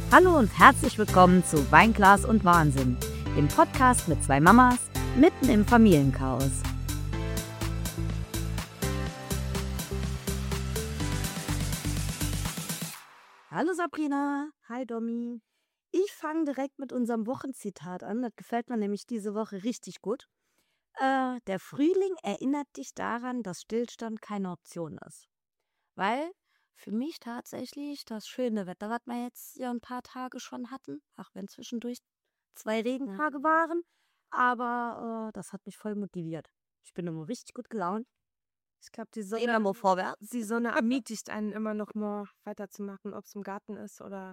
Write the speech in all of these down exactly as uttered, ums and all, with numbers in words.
Hallo und herzlich willkommen zu Weinglas und Wahnsinn, dem Podcast mit zwei Mamas mitten im Familienchaos. Hallo Sabrina, hi Domi. Ich fange direkt mit unserem Wochenzitat an, das gefällt mir nämlich diese Woche richtig gut. Äh, der Frühling erinnert dich daran, dass Stillstand keine Option ist. Weil für mich tatsächlich das schöne Wetter, was wir jetzt ja ein paar Tage schon hatten, auch wenn zwischendurch zwei Regentage waren, aber äh, das hat mich voll motiviert. Ich bin immer richtig gut gelaunt. Ich glaube, die Gehen wir Sonne, mal vorwärts. die Sonne ermutigt einen immer noch mal weiterzumachen, ob es im Garten ist oder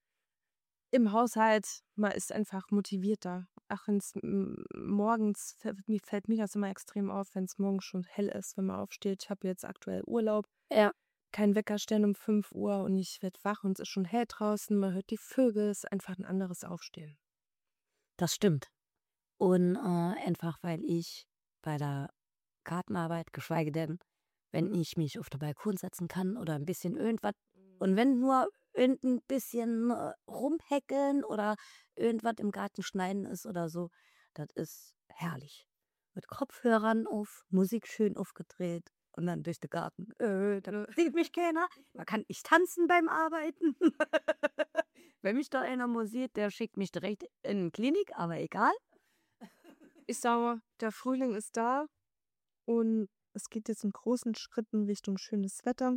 im Haushalt. Man ist einfach motivierter. Ach, wenn es morgens, fällt mir fällt mir das immer extrem auf, wenn es morgens schon hell ist, wenn man aufsteht. Ich habe jetzt aktuell Urlaub, Ja, kein Wecker stellen um fünf Uhr und ich werde wach und es ist schon hell draußen. Man hört die Vögel, es ist einfach ein anderes Aufstehen. das stimmt. Und äh, einfach, weil ich bei der Gartenarbeit, geschweige denn, wenn ich mich auf den Balkon setzen kann oder ein bisschen irgendwas, und wenn nur irgendein bisschen äh, rumhäkeln oder irgendwas im Garten schneiden ist oder so, das ist herrlich. Mit Kopfhörern auf, Musik schön aufgedreht und dann durch den Garten. Äh, dann sieht mich keiner. Man kann nicht tanzen beim Arbeiten. Wenn mich da einer mal sieht, der schickt mich direkt in die Klinik, aber egal. Ich sage, der Frühling ist da und es geht jetzt in großen Schritten Richtung schönes Wetter.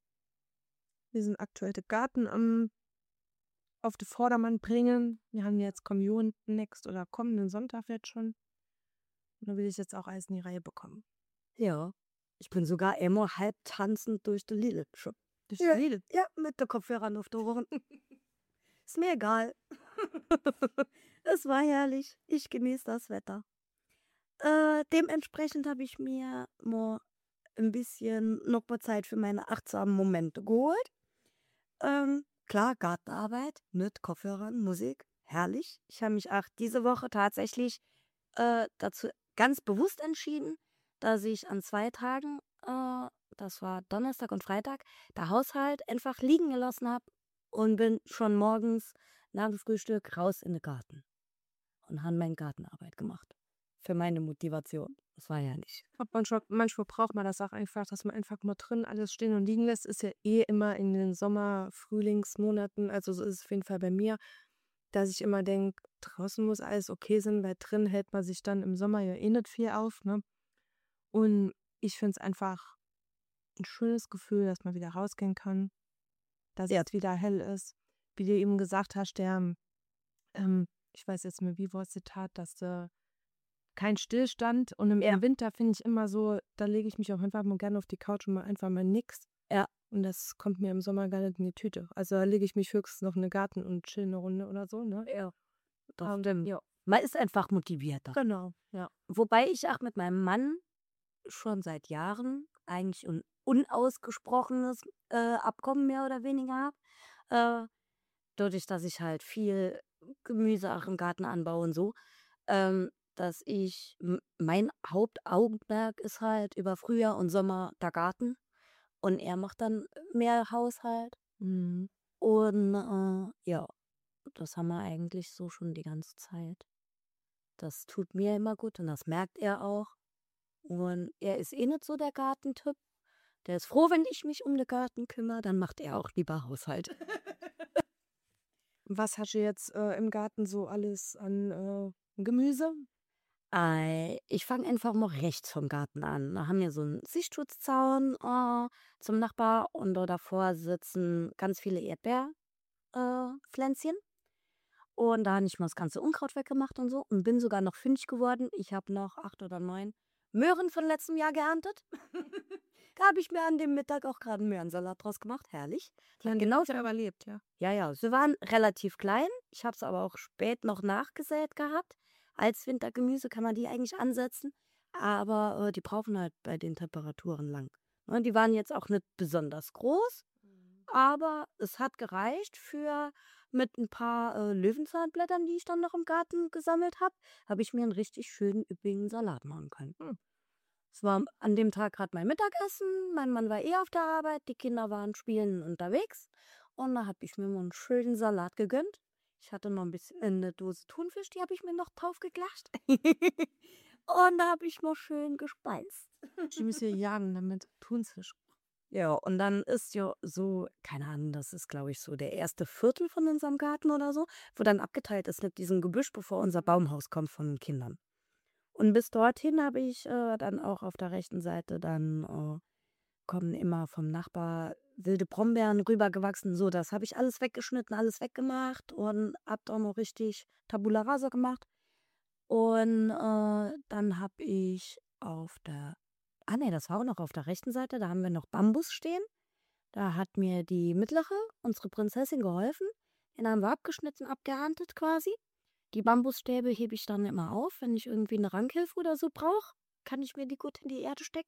Wir sind aktuell den Garten am auf den Vordermann bringen. Wir haben jetzt Kommunion next oder kommenden Sonntag jetzt schon. Und da will ich jetzt auch alles in die Reihe bekommen. Ja, ich bin sogar immer halb tanzend durch die Lidl schon. Das Ja, Lied. ja, mit den Kopfhörern auf den Ohren. Ist mir egal. Es war herrlich. Ich genieße das Wetter. Äh, dementsprechend habe ich mir mal ein bisschen noch mal Zeit für meine achtsamen Momente geholt. Ähm, klar, Gartenarbeit mit Kopfhörern, Musik, herrlich. Ich habe mich auch diese Woche tatsächlich äh, dazu ganz bewusst entschieden, dass ich an zwei Tagen, äh, das war Donnerstag und Freitag, der Haushalt einfach liegen gelassen habe und bin schon morgens nach dem Frühstück raus in den Garten und habe meine Gartenarbeit gemacht. Für meine Motivation. Das war ja nicht. Manchmal, manchmal braucht man das auch einfach, dass man einfach mal drin alles stehen und liegen lässt. Ist ja eh immer in den Sommer-, Frühlingsmonaten, also so ist es auf jeden Fall bei mir, dass ich immer denke, draußen muss alles okay sein, weil drin hält man sich dann im Sommer ja eh nicht viel auf. Ne? Und ich finde es einfach ein schönes Gefühl, dass man wieder rausgehen kann, dass Ja, es wieder hell ist. Wie du eben gesagt hast, der, ähm, ich weiß jetzt nicht mehr, wie war das Zitat, dass äh, kein Stillstand. Und im, ja, im Winter finde ich immer so, da lege ich mich auch einfach mal gerne auf die Couch und mal einfach mal nix. ja, Und das kommt mir im Sommer gar nicht in die Tüte. Also da lege ich mich höchstens noch in den Garten und chill eine Runde oder so, ne? ja. Das Ähm, stimmt. ja, Man ist einfach motivierter. genau, ja. Wobei ich auch mit meinem Mann schon seit Jahren eigentlich ein unausgesprochenes äh, Abkommen mehr oder weniger habe. Äh, dadurch, dass ich halt viel Gemüse auch im Garten anbaue und so, ähm, dass ich, m- mein Hauptaugenmerk ist halt über Frühjahr und Sommer der Garten und er macht dann mehr Haushalt. Mhm. Und äh, ja, das haben wir eigentlich so schon die ganze Zeit. Das tut mir immer gut und das merkt er auch. Und er ist eh nicht so der Gartentyp. Der ist froh, wenn ich mich um den Garten kümmere, dann macht er auch lieber Haushalt. Was hast du jetzt äh, im Garten so alles an äh, Gemüse? Ei, ich fange einfach mal rechts vom Garten an. Da haben wir so einen Sichtschutzzaun äh, zum Nachbar und da davor sitzen ganz viele Erdbeerpflänzchen. Äh, Pflänzchen. Und da habe ich mal das ganze Unkraut weggemacht und so und bin sogar noch fündig geworden. Ich habe noch acht oder neun Möhren von letztem Jahr geerntet. Da habe ich mir an dem Mittag auch gerade einen Möhrensalat draus gemacht. Herrlich. Die haben Genau. ja überlebt, ja. Ja, ja, sie waren relativ klein. Ich habe sie aber auch spät noch nachgesät gehabt. Als Wintergemüse kann man die eigentlich ansetzen, aber äh, die brauchen halt bei den Temperaturen lang. Ne, die waren jetzt auch nicht besonders groß, aber es hat gereicht für mit ein paar äh, Löwenzahnblättern, die ich dann noch im Garten gesammelt habe, habe ich mir einen richtig schönen üppigen Salat machen können. Hm. Es war an dem Tag gerade mein Mittagessen, mein Mann war eh auf der Arbeit, die Kinder waren spielen unterwegs Und da habe ich mir mal einen schönen Salat gegönnt. Ich hatte noch ein bisschen äh, 'ne Dose Thunfisch, die habe ich mir noch drauf geglascht. Und da habe ich mal schön gespeist. Ich muss hier jagen damit. Thunfisch. Ja, und dann ist ja so, keine Ahnung, das ist, glaube ich, so der erste Viertel von unserem Garten oder so, wo dann abgeteilt ist mit diesem Gebüsch, bevor unser Baumhaus kommt von den Kindern. Und bis dorthin habe ich äh, dann auch auf der rechten Seite dann äh, kommen immer vom Nachbar wilde Brombeeren rübergewachsen. So, das habe ich alles weggeschnitten, alles weggemacht und habe auch noch richtig Tabula rasa gemacht. Und äh, dann habe ich auf der, ah nee, das war auch noch auf der rechten Seite, da haben wir noch Bambus stehen. Da hat mir die mittlere, unsere Prinzessin, geholfen. Den haben wir abgeschnitten, abgeerntet quasi. Die Bambusstäbe hebe ich dann immer auf, wenn ich irgendwie eine Rankhilfe oder so brauche. Kann ich mir die gut in die Erde stecken.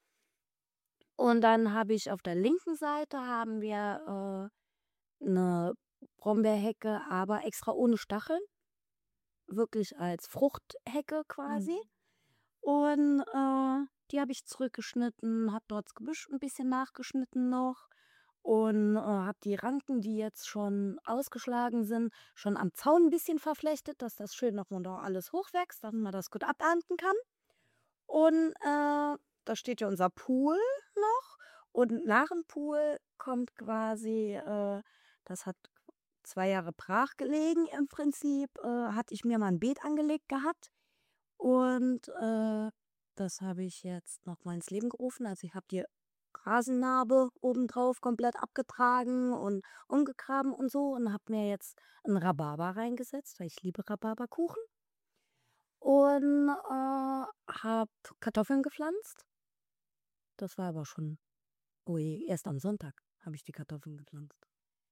Und dann habe ich auf der linken Seite haben wir äh, eine Brombeerhecke, aber extra ohne Stacheln. Wirklich als Fruchthecke quasi. Mhm. Und äh, die habe ich zurückgeschnitten, habe dort das Gebüsch ein bisschen nachgeschnitten noch. Und äh, habe die Ranken, die jetzt schon ausgeschlagen sind, schon am Zaun ein bisschen verflechtet, dass das schön noch da alles hochwächst, dass man das gut abernten kann. Und äh, da steht ja unser Pool noch. Und nach dem Pool kommt quasi, äh, das hat zwei Jahre brach gelegen im Prinzip, äh, hatte ich mir mal ein Beet angelegt gehabt. Und äh, das habe ich jetzt noch mal ins Leben gerufen. Also ich habe die Rasennarbe obendrauf komplett abgetragen und umgegraben und so und habe mir jetzt einen Rhabarber reingesetzt, weil ich liebe Rhabarberkuchen. Und äh, habe Kartoffeln gepflanzt. Das war aber schon, ui, erst am Sonntag habe ich die Kartoffeln gepflanzt.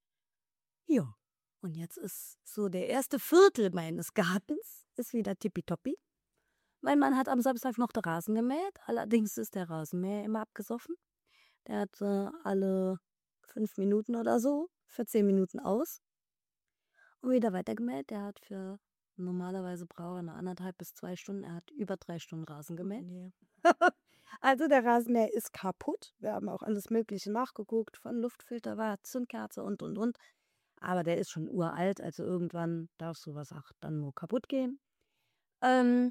Ja, und jetzt ist so der erste Viertel meines Gartens ist wieder tippitoppi. Mein Mann hat am Samstag noch den Rasen gemäht. Allerdings ist der Rasenmäher immer abgesoffen. Der hat äh, alle fünf Minuten oder so für zehn Minuten aus und wieder weitergemäht. Der hat für normalerweise braucht er eine anderthalb bis zwei Stunden. Er hat über drei Stunden Rasen gemäht. Nee. Also der Rasenmäher ist kaputt. Wir haben auch alles Mögliche nachgeguckt, von Luftfilter, war Zündkerze und und und. Aber der ist schon uralt, also irgendwann darf sowas auch dann nur kaputt gehen. Ähm,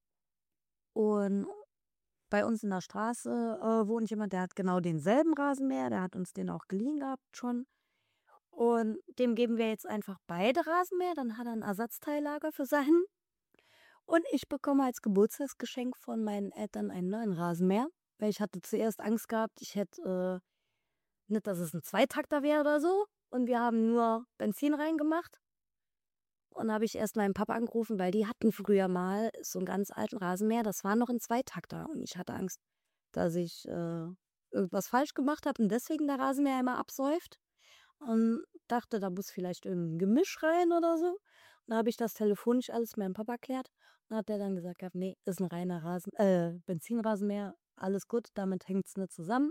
und bei uns in der Straße äh, wohnt jemand, der hat genau denselben Rasenmäher, der hat uns den auch geliehen gehabt schon. Und dem geben wir jetzt einfach beide Rasenmäher, dann hat er ein Ersatzteillager für seinen. Und ich bekomme als Geburtstagsgeschenk von meinen Eltern einen neuen Rasenmäher, weil ich hatte zuerst Angst gehabt, ich hätte äh, nicht, dass es ein Zweitakter wäre oder so. Und wir haben nur Benzin reingemacht. Und da habe ich erst meinen Papa angerufen, weil die hatten früher mal so einen ganz alten Rasenmäher, das war noch ein Zweitakter. Und ich hatte Angst, dass ich äh, irgendwas falsch gemacht habe und deswegen der Rasenmäher immer absäuft. Und dachte, da muss vielleicht irgendein Gemisch rein oder so. Und da habe ich das telefonisch alles meinem Papa erklärt. Und hat der dann gesagt, gehabt, nee, ist ein reiner Rasen, äh, Benzinrasenmäher, alles gut, damit hängt es nicht zusammen.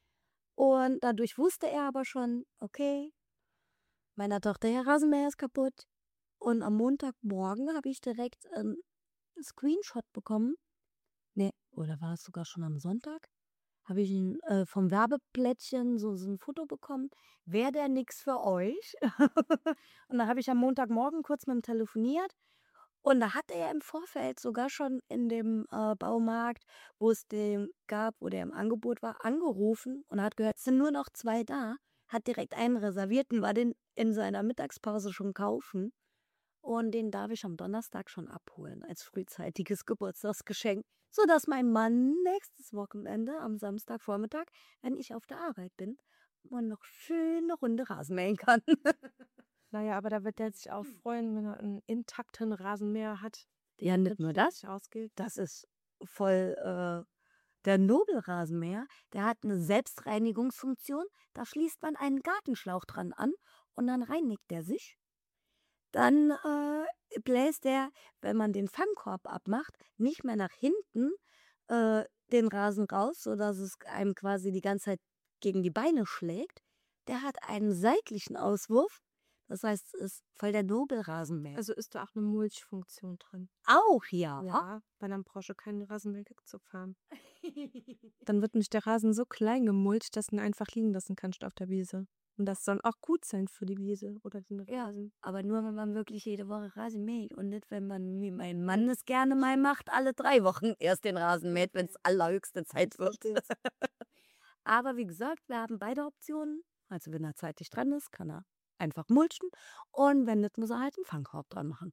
Und dadurch wusste er aber schon, okay, meiner Tochter, der Rasenmäher ist kaputt. Und am Montagmorgen habe ich direkt einen Screenshot bekommen. Nee, oder war es sogar schon am Sonntag? Habe ich ein, äh, vom Werbeplättchen so, so ein Foto bekommen. Wäre der nix für euch? Und da habe ich am Montagmorgen kurz mit ihm telefoniert. Und da hat er im Vorfeld sogar schon in dem äh, Baumarkt, wo es den gab, wo der im Angebot war, angerufen und hat gehört, es sind nur noch zwei da. Hat direkt einen reserviert und war den in seiner Mittagspause schon kaufen. Und den darf ich am Donnerstag schon abholen als frühzeitiges Geburtstagsgeschenk, sodass mein Mann nächstes Wochenende am Samstagvormittag, wenn ich auf der Arbeit bin, mal noch schön eine Runde Rasen mähen kann. Naja, aber da wird der sich auch freuen, wenn er einen intakten Rasenmäher hat. Ja, nicht nur das. Sich ausgeht. Das ist voll äh, der Nobelrasenmäher. Der hat eine Selbstreinigungsfunktion. Da schließt man einen Gartenschlauch dran an und dann reinigt der sich. Dann äh, bläst er, wenn man den Fangkorb abmacht, nicht mehr nach hinten äh, den Rasen raus, sodass es einem quasi die ganze Zeit gegen die Beine schlägt. Der hat einen seitlichen Auswurf. Das heißt, es ist voll der Nobelrasenmäher. Also ist da auch eine Mulchfunktion drin. Auch ja. Ja, weil dann brauchst du keinen Rasenmäher zu fahren. Dann wird nicht der Rasen so klein gemulcht, dass du ihn einfach liegen lassen kannst auf der Wiese. Und das soll auch gut sein für die Wiese oder den Ja, Rasen. aber nur, wenn man wirklich jede Woche Rasen mäht und nicht, wenn man, wie mein Mann es gerne mal macht, alle drei Wochen erst den Rasen mäht, wenn es allerhöchste Zeit wird. Aber wie gesagt, wir haben beide Optionen. Also wenn er zeitig dran ist, kann er einfach mulchen. Und wenn nicht, muss er halt einen Fangkorb dran machen.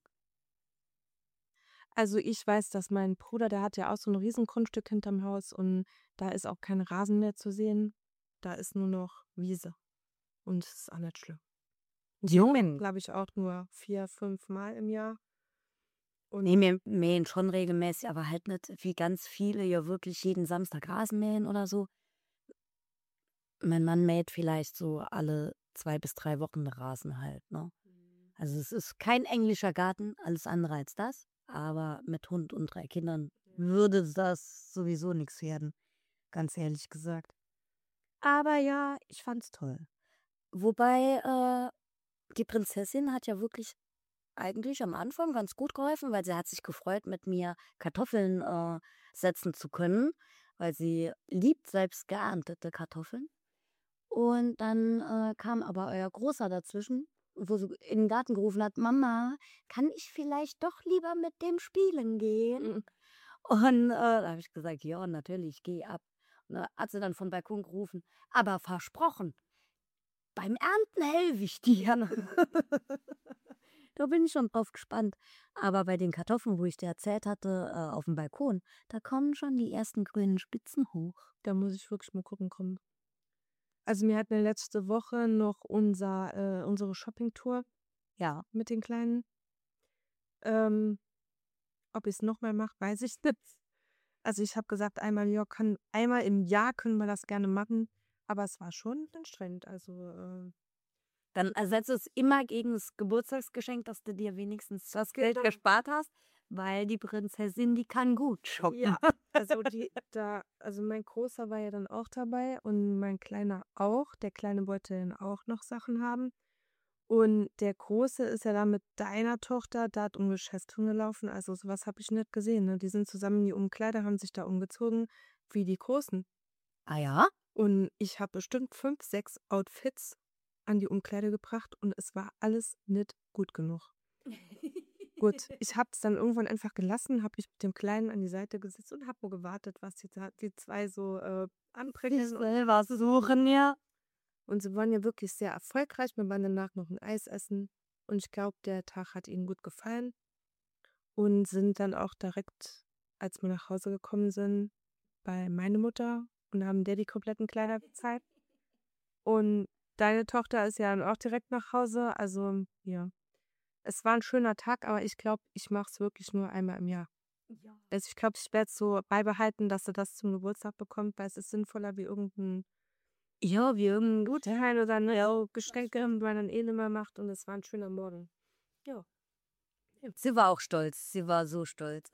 Also ich weiß, dass mein Bruder, der hat ja auch so ein Riesengrundstück hinterm Haus und da ist auch kein Rasen mehr zu sehen. Da ist nur noch Wiese. Und es ist auch nicht schlimm. Jungen. Glaube ich auch nur vier, fünf Mal im Jahr. Und Nee, wir mähen schon regelmäßig, aber halt nicht wie ganz viele ja wirklich jeden Samstag Rasen mähen oder so. Mein Mann mäht vielleicht so alle zwei bis drei Wochen den Rasen halt, ne? Also es ist kein englischer Garten, alles andere als das. Aber mit Hund und drei Kindern würde das sowieso nichts werden, ganz ehrlich gesagt. Aber ja, ich fand's toll. Wobei, äh, die Prinzessin hat ja wirklich eigentlich am Anfang ganz gut geholfen, weil sie hat sich gefreut, mit mir Kartoffeln äh, setzen zu können, weil sie liebt selbst geerntete Kartoffeln. Und dann äh, kam aber euer Großer dazwischen, wo sie in den Garten gerufen hat, Mama, kann ich vielleicht doch lieber mit dem spielen gehen? Und äh, da habe ich gesagt, ja, natürlich, geh ab. Und da hat sie dann vom Balkon gerufen, aber versprochen, beim Ernten helfe ich dir. Da bin ich schon drauf gespannt. Aber bei den Kartoffeln, wo ich dir erzählt hatte, äh, auf dem Balkon, da kommen schon die ersten grünen Spitzen hoch. da muss ich wirklich mal gucken kommen. Also wir hatten letzte Woche noch unser, äh, unsere Shoppingtour Ja, mit den Kleinen. Ähm, ob ich es nochmal mache, weiß ich nicht. Also ich habe gesagt, einmal, ja, kann, einmal im Jahr können wir das gerne machen. Aber es war schon anstrengend. Also äh, dann ersetze es immer gegen das Geburtstagsgeschenk, dass du dir wenigstens das Geld Genau. gespart hast, weil die Prinzessin, die kann gut shoppen. ja, also die, da, also mein Großer war ja dann auch dabei und mein Kleiner auch. Der Kleine wollte dann auch noch Sachen haben. Und der Große ist ja da mit deiner Tochter da um Geschäft rumgelaufen. Also sowas habe ich nicht gesehen. Ne? Die sind zusammen in die Umkleide, haben sich da umgezogen wie die Großen. Ah ja? Und ich habe bestimmt fünf, sechs Outfits an die Umkleide gebracht und es war alles nicht gut genug. Gut, ich habe es dann irgendwann einfach gelassen, habe mich mit dem Kleinen an die Seite gesetzt und habe nur gewartet, was die, die zwei so äh, Ich anbringen. selber suchen, ja. Und sie waren ja wirklich sehr erfolgreich. Wir waren danach noch ein Eis essen. Und ich glaube, der Tag hat ihnen gut gefallen. Und sind dann auch direkt, als wir nach Hause gekommen sind, bei meiner Mutter und haben der die kompletten Kleider bezahlt. Und deine Tochter ist ja dann auch direkt nach Hause. Also, ja. Es war ein schöner Tag, aber ich glaube, ich mache es wirklich nur einmal im Jahr. Ja. Also ich glaube, ich werde es so beibehalten, dass sie das zum Geburtstag bekommt, weil es ist sinnvoller wie irgendein Ja, wie irgendein Gutschein oder ne, ja, Geschenke, die man dann eh nicht mehr macht. Und es war ein schöner Morgen. Ja. Sie war auch stolz. Sie war so stolz.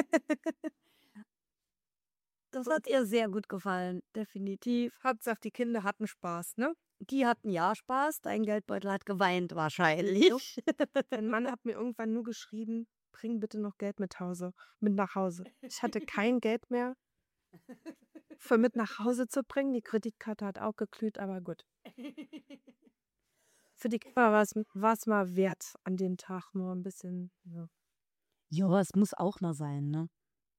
Das hat ihr sehr gut gefallen, definitiv. Hauptsache, die Kinder hatten Spaß, ne? Die hatten ja Spaß, dein Geldbeutel hat geweint wahrscheinlich. Mein Mann hat mir irgendwann nur geschrieben, bring bitte noch Geld mit Hause, mit nach Hause. Ich hatte kein Geld mehr für mit nach Hause zu bringen. Die Kreditkarte hat auch geglüht, aber gut. Für die Kinder war es mal wert, an dem Tag nur ein bisschen, ja. Ja, es muss auch mal sein, ne?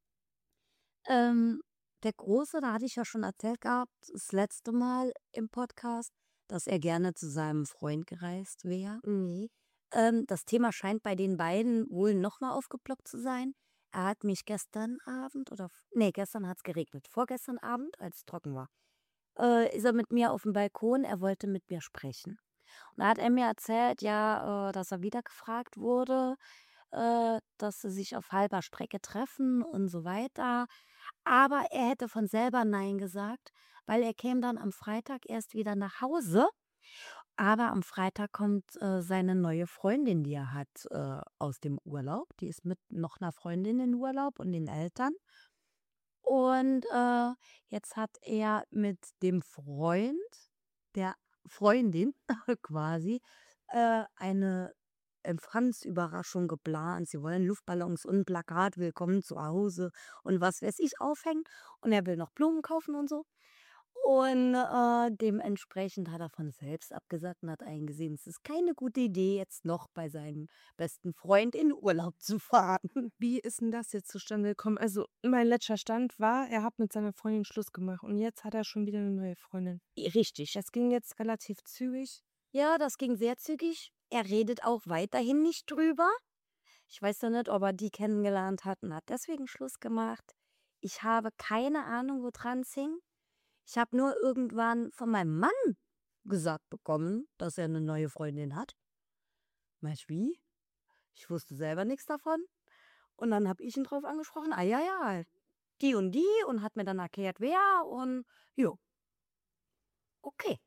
Ähm, der Große, da hatte ich ja schon erzählt gehabt, das letzte Mal im Podcast, dass er gerne zu seinem Freund gereist wäre. Mhm. Ähm, das Thema scheint bei den beiden wohl nochmal aufgeploppt zu sein. Er hat mich gestern Abend oder, f- nee, gestern hat es geregnet. Vorgestern Abend, als es trocken war, äh, ist er mit mir auf dem Balkon. Er wollte mit mir sprechen. Und da hat er mir erzählt, ja, äh, dass er wieder gefragt wurde, äh, dass sie sich auf halber Strecke treffen und so weiter. Aber er hätte von selber Nein gesagt, weil er käme dann am Freitag erst wieder nach Hause. Aber am Freitag kommt äh, seine neue Freundin, die er hat, äh, aus dem Urlaub. Die ist mit noch einer Freundin in Urlaub und den Eltern. Und äh, jetzt hat er mit dem Freund, der Freundin quasi, äh, eine Empfangsüberraschung geplant. Sie wollen Luftballons und ein Plakat Willkommen zu Hause und was weiß ich aufhängen. Und er will noch Blumen kaufen und so. Und äh, dementsprechend hat er von selbst abgesagt und hat eingesehen, es ist keine gute Idee, jetzt noch bei seinem besten Freund in Urlaub zu fahren. Wie ist denn das jetzt zustande gekommen? Also, mein letzter Stand war, er hat mit seiner Freundin Schluss gemacht und jetzt hat er schon wieder eine neue Freundin. Richtig. Das ging jetzt relativ zügig. Ja, das ging sehr zügig. Er redet auch weiterhin nicht drüber. Ich weiß ja nicht, ob er die kennengelernt hat und hat deswegen Schluss gemacht. Ich habe keine Ahnung, woran es hing. Ich habe nur irgendwann von meinem Mann gesagt bekommen, dass er eine neue Freundin hat. Weißt du wie? Ich wusste selber nichts davon. Und dann habe ich ihn drauf angesprochen, ah ja, ja, die und die und hat mir dann erklärt, wer und jo, okay.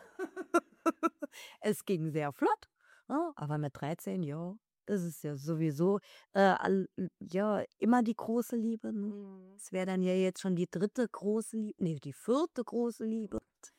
Es ging sehr flott, ne? Aber mit dreizehn, ja, das ist ja sowieso äh, all, ja, immer die große Liebe. Ne? Mhm. Es wäre dann ja jetzt schon die dritte große Liebe, nee, die vierte große Liebe.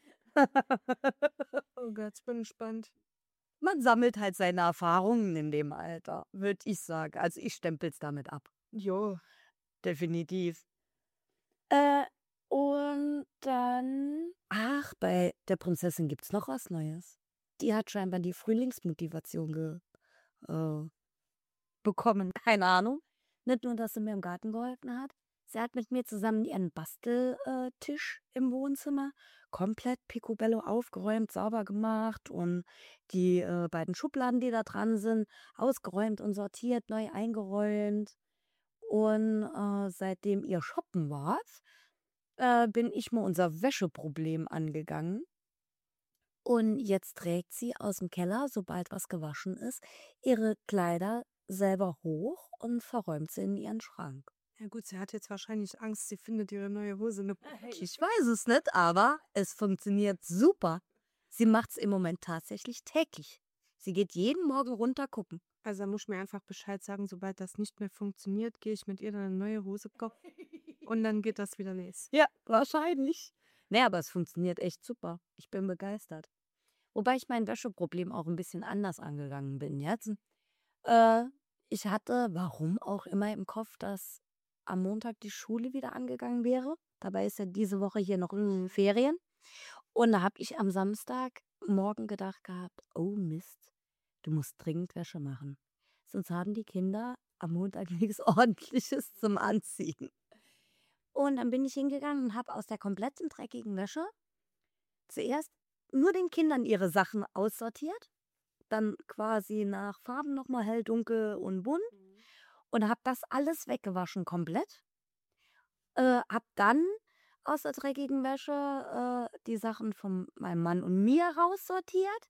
Oh Gott, ich bin gespannt. Man sammelt halt seine Erfahrungen in dem Alter, würde ich sagen. Also ich stempel's damit ab. Jo. Definitiv. Äh, und dann, ach, bei der Prinzessin gibt's noch was Neues. Die hat scheinbar die Frühlingsmotivation ge, äh, bekommen. Keine Ahnung. Nicht nur, dass sie mir im Garten geholfen hat. Sie hat mit mir zusammen ihren Basteltisch im Wohnzimmer komplett picobello aufgeräumt, sauber gemacht und die äh, beiden Schubladen, die da dran sind, ausgeräumt und sortiert, neu eingeräumt. Und äh, seitdem ihr shoppen war, äh, bin ich mal unser Wäscheproblem angegangen. Und jetzt trägt sie aus dem Keller, sobald was gewaschen ist, ihre Kleider selber hoch und verräumt sie in ihren Schrank. Ja gut, sie hat jetzt wahrscheinlich Angst, sie findet ihre neue Hose in der Packe. Ich weiß es nicht, aber es funktioniert super. Sie macht es im Moment tatsächlich täglich. Sie geht jeden Morgen runter gucken. Also da muss ich mir einfach Bescheid sagen, sobald das nicht mehr funktioniert, gehe ich mit ihr dann eine neue Hose kaufen und dann geht das wieder los. Ja, wahrscheinlich. Nee, aber es funktioniert echt super. Ich bin begeistert. Wobei ich mein Wäscheproblem auch ein bisschen anders angegangen bin jetzt. Äh, ich hatte, warum auch immer, im Kopf, dass am Montag die Schule wieder angegangen wäre. Dabei ist ja diese Woche hier noch in Ferien. Und da habe ich am Samstagmorgen gedacht gehabt, oh Mist, du musst dringend Wäsche machen. Sonst haben die Kinder am Montag nichts Ordentliches zum Anziehen. Und dann bin ich hingegangen und habe aus der kompletten dreckigen Wäsche zuerst nur den Kindern ihre Sachen aussortiert. Dann quasi nach Farben nochmal hell, dunkel und bunt. Und habe das alles weggewaschen komplett. Äh, hab dann aus der dreckigen Wäsche äh, die Sachen von meinem Mann und mir raussortiert.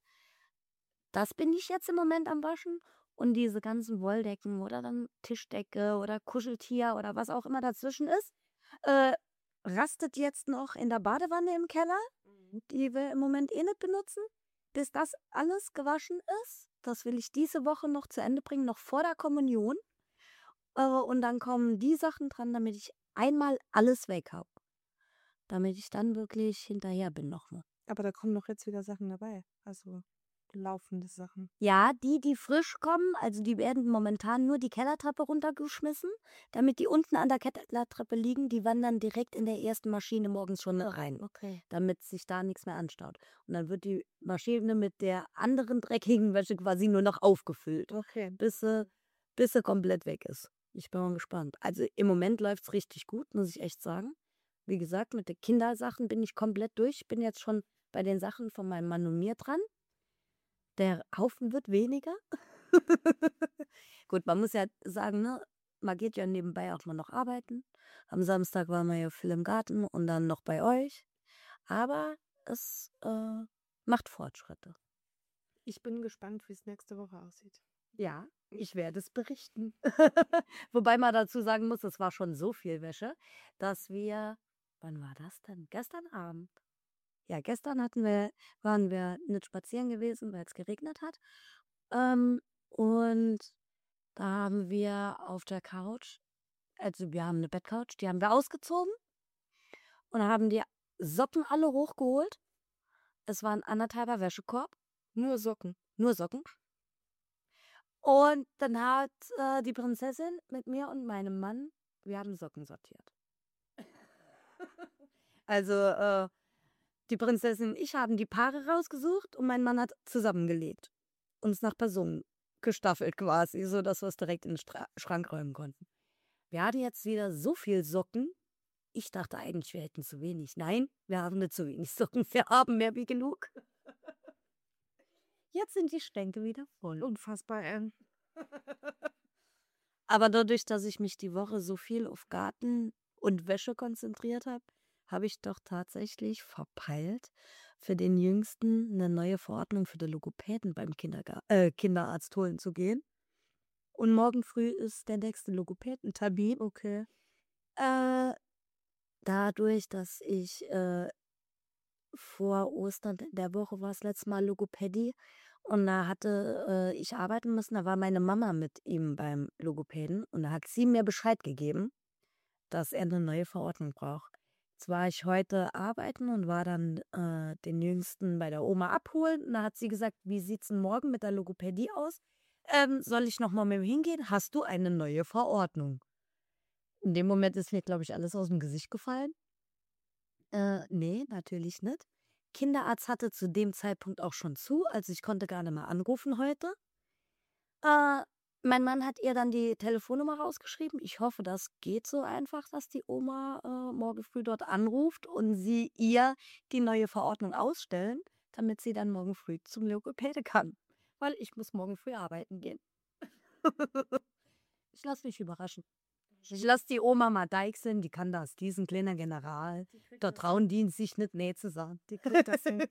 Das bin ich jetzt im Moment am Waschen. Und diese ganzen Wolldecken oder dann Tischdecke oder Kuscheltier oder was auch immer dazwischen ist, äh, rastet jetzt noch in der Badewanne im Keller, die wir im Moment eh nicht benutzen. Bis das alles gewaschen ist, das will ich diese Woche noch zu Ende bringen, noch vor der Kommunion. Äh, und dann kommen die Sachen dran, damit ich einmal alles weg habe. Damit ich dann wirklich hinterher bin nochmal. Aber da kommen doch jetzt wieder Sachen dabei. Also laufende Sachen. Ja, die, die frisch kommen, also die werden momentan nur die Kellertreppe runtergeschmissen, damit die unten an der Kellertreppe liegen, die wandern direkt in der ersten Maschine morgens schon rein, Okay. damit sich da nichts mehr anstaut. Und dann wird die Maschine mit der anderen dreckigen Wäsche quasi nur noch aufgefüllt, Okay. bis sie, bis sie komplett weg ist. Ich bin mal gespannt. Also im Moment läuft es richtig gut, muss ich echt sagen. Wie gesagt, mit den Kindersachen bin ich komplett durch. Ich bin jetzt schon bei den Sachen von meinem Mann und mir dran. Der Haufen wird weniger. Gut, man muss ja sagen, ne, man geht ja nebenbei auch mal noch arbeiten. Am Samstag waren wir ja viel im Garten und dann noch bei euch. Aber es äh, macht Fortschritte. Ich bin gespannt, wie es nächste Woche aussieht. Ja, ich werde es berichten. Wobei man dazu sagen muss, es war schon so viel Wäsche, dass wir, wann war das denn? Gestern Abend. Ja, gestern hatten wir, waren wir nicht spazieren gewesen, weil es geregnet hat. Ähm, und da haben wir auf der Couch, also wir haben eine Bettcouch, die haben wir ausgezogen und haben die Socken alle hochgeholt. Es war ein anderthalber Wäschekorb, Nur Socken. nur Socken. Und dann hat äh, die Prinzessin mit mir und meinem Mann, wir haben Socken sortiert. Also, äh, Die Prinzessin und ich haben die Paare rausgesucht und mein Mann hat zusammengelegt. Uns nach Personen gestaffelt quasi, sodass wir es direkt in den Stra Schrank räumen konnten. Wir hatten jetzt wieder so viel Socken. Ich dachte eigentlich, wir hätten zu wenig. Nein, wir haben nicht zu wenig Socken. Wir haben mehr wie genug. Jetzt sind die Schränke wieder voll. Unfassbar, ey. Aber dadurch, dass ich mich die Woche so viel auf Garten und Wäsche konzentriert habe, habe ich doch tatsächlich verpeilt, für den Jüngsten eine neue Verordnung für die Logopäden beim Kindergar äh, Kinderarzt holen zu gehen. Und morgen früh ist der nächste Logopädentermin. Okay. Äh, dadurch, dass ich äh, vor Ostern in der Woche war das letzte Mal Logopädie und da hatte äh, ich arbeiten müssen, da war meine Mama mit ihm beim Logopäden und da hat sie mir Bescheid gegeben, dass er eine neue Verordnung braucht. Jetzt war ich heute arbeiten und war dann äh, den Jüngsten bei der Oma abholen und da hat sie gesagt, wie sieht's denn morgen mit der Logopädie aus? Ähm, soll ich nochmal mit ihm hingehen? Hast du eine neue Verordnung? In dem Moment ist mir, glaube ich, alles aus dem Gesicht gefallen. Äh, nee, natürlich nicht. Kinderarzt hatte zu dem Zeitpunkt auch schon zu, also ich konnte gar nicht mehr anrufen heute. Äh, mein Mann hat ihr dann die Telefonnummer rausgeschrieben. Ich hoffe, das geht so einfach, dass die Oma äh, morgen früh dort anruft und sie ihr die neue Verordnung ausstellen, damit sie dann morgen früh zum Logopäde kann. Weil ich muss morgen früh arbeiten gehen. Ich lasse mich überraschen. Ich lasse die Oma mal deichseln, die kann das. Die ist ein kleiner General. Da trauen die sich nicht nee zu sagen. Die kriegt das hin.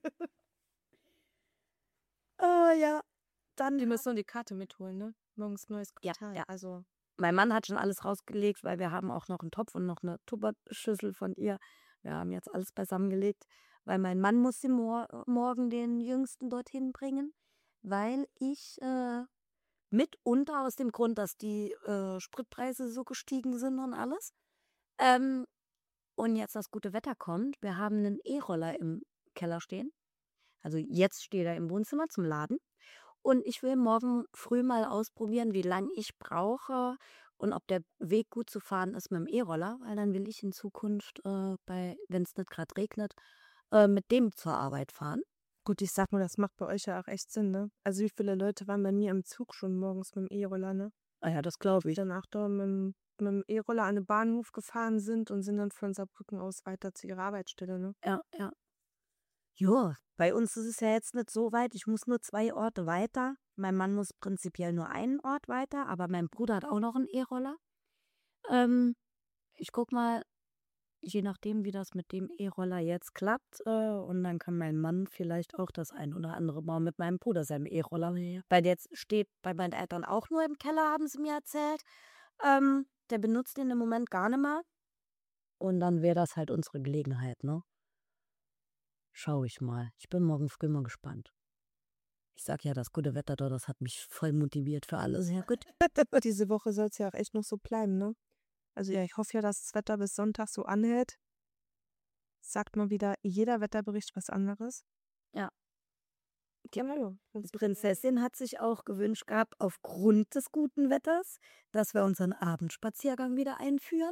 äh, ja, dann. Die müssen nur die Karte mitholen, ne? Morgens neues Ja, Quartal. ja. Also, Mein Mann hat schon alles rausgelegt, weil wir haben auch noch einen Topf und noch eine Tupperschüssel von ihr. Wir haben jetzt alles beisammengelegt, weil mein Mann muss sie mor morgen den Jüngsten dorthin bringen, weil ich äh, mitunter aus dem Grund, dass die äh, Spritpreise so gestiegen sind und alles. Ähm, und jetzt das gute Wetter kommt. Wir haben einen E-Roller im Keller stehen. Also jetzt steht er im Wohnzimmer zum Laden. Und ich will morgen früh mal ausprobieren, wie lange ich brauche und ob der Weg gut zu fahren ist mit dem E-Roller, weil dann will ich in Zukunft, äh, bei, wenn es nicht gerade regnet, äh, mit dem zur Arbeit fahren. gut, ich sag mal, das macht bei euch ja auch echt Sinn, ne? Also, wie viele Leute waren bei mir im Zug schon morgens mit dem E-Roller, ne? Ah ja, das glaube Die ich. danach da mit dem, mit dem E-Roller an den Bahnhof gefahren sind und sind dann von Saarbrücken aus weiter zu ihrer Arbeitsstelle, ne? Ja, ja. Ja, bei uns ist es ja jetzt nicht so weit. Ich muss nur zwei Orte weiter. Mein Mann muss prinzipiell nur einen Ort weiter, aber mein Bruder hat auch noch einen E-Roller. Ähm, ich guck mal, je nachdem, wie das mit dem E-Roller jetzt klappt, äh, und dann kann mein Mann vielleicht auch das ein oder andere Mal mit meinem Bruder seinem E-Roller her. Weil jetzt steht bei meinen Eltern auch nur im Keller, haben sie mir erzählt. Ähm, der benutzt den im Moment gar nicht mehr. Und dann wäre das halt unsere Gelegenheit, ne? Schau ich mal. Ich bin morgen früh mal gespannt. Ich sag ja, das gute Wetter dort, das hat mich voll motiviert für alles. Ja, gut. Diese Woche soll es ja auch echt noch so bleiben, ne? Also, ja, ich hoffe ja, dass das Wetter bis Sonntag so anhält. Sagt mal wieder jeder Wetterbericht was anderes. Ja. Ja, ja. Die Prinzessin hat sich auch gewünscht gehabt, aufgrund des guten Wetters, dass wir unseren Abendspaziergang wieder einführen.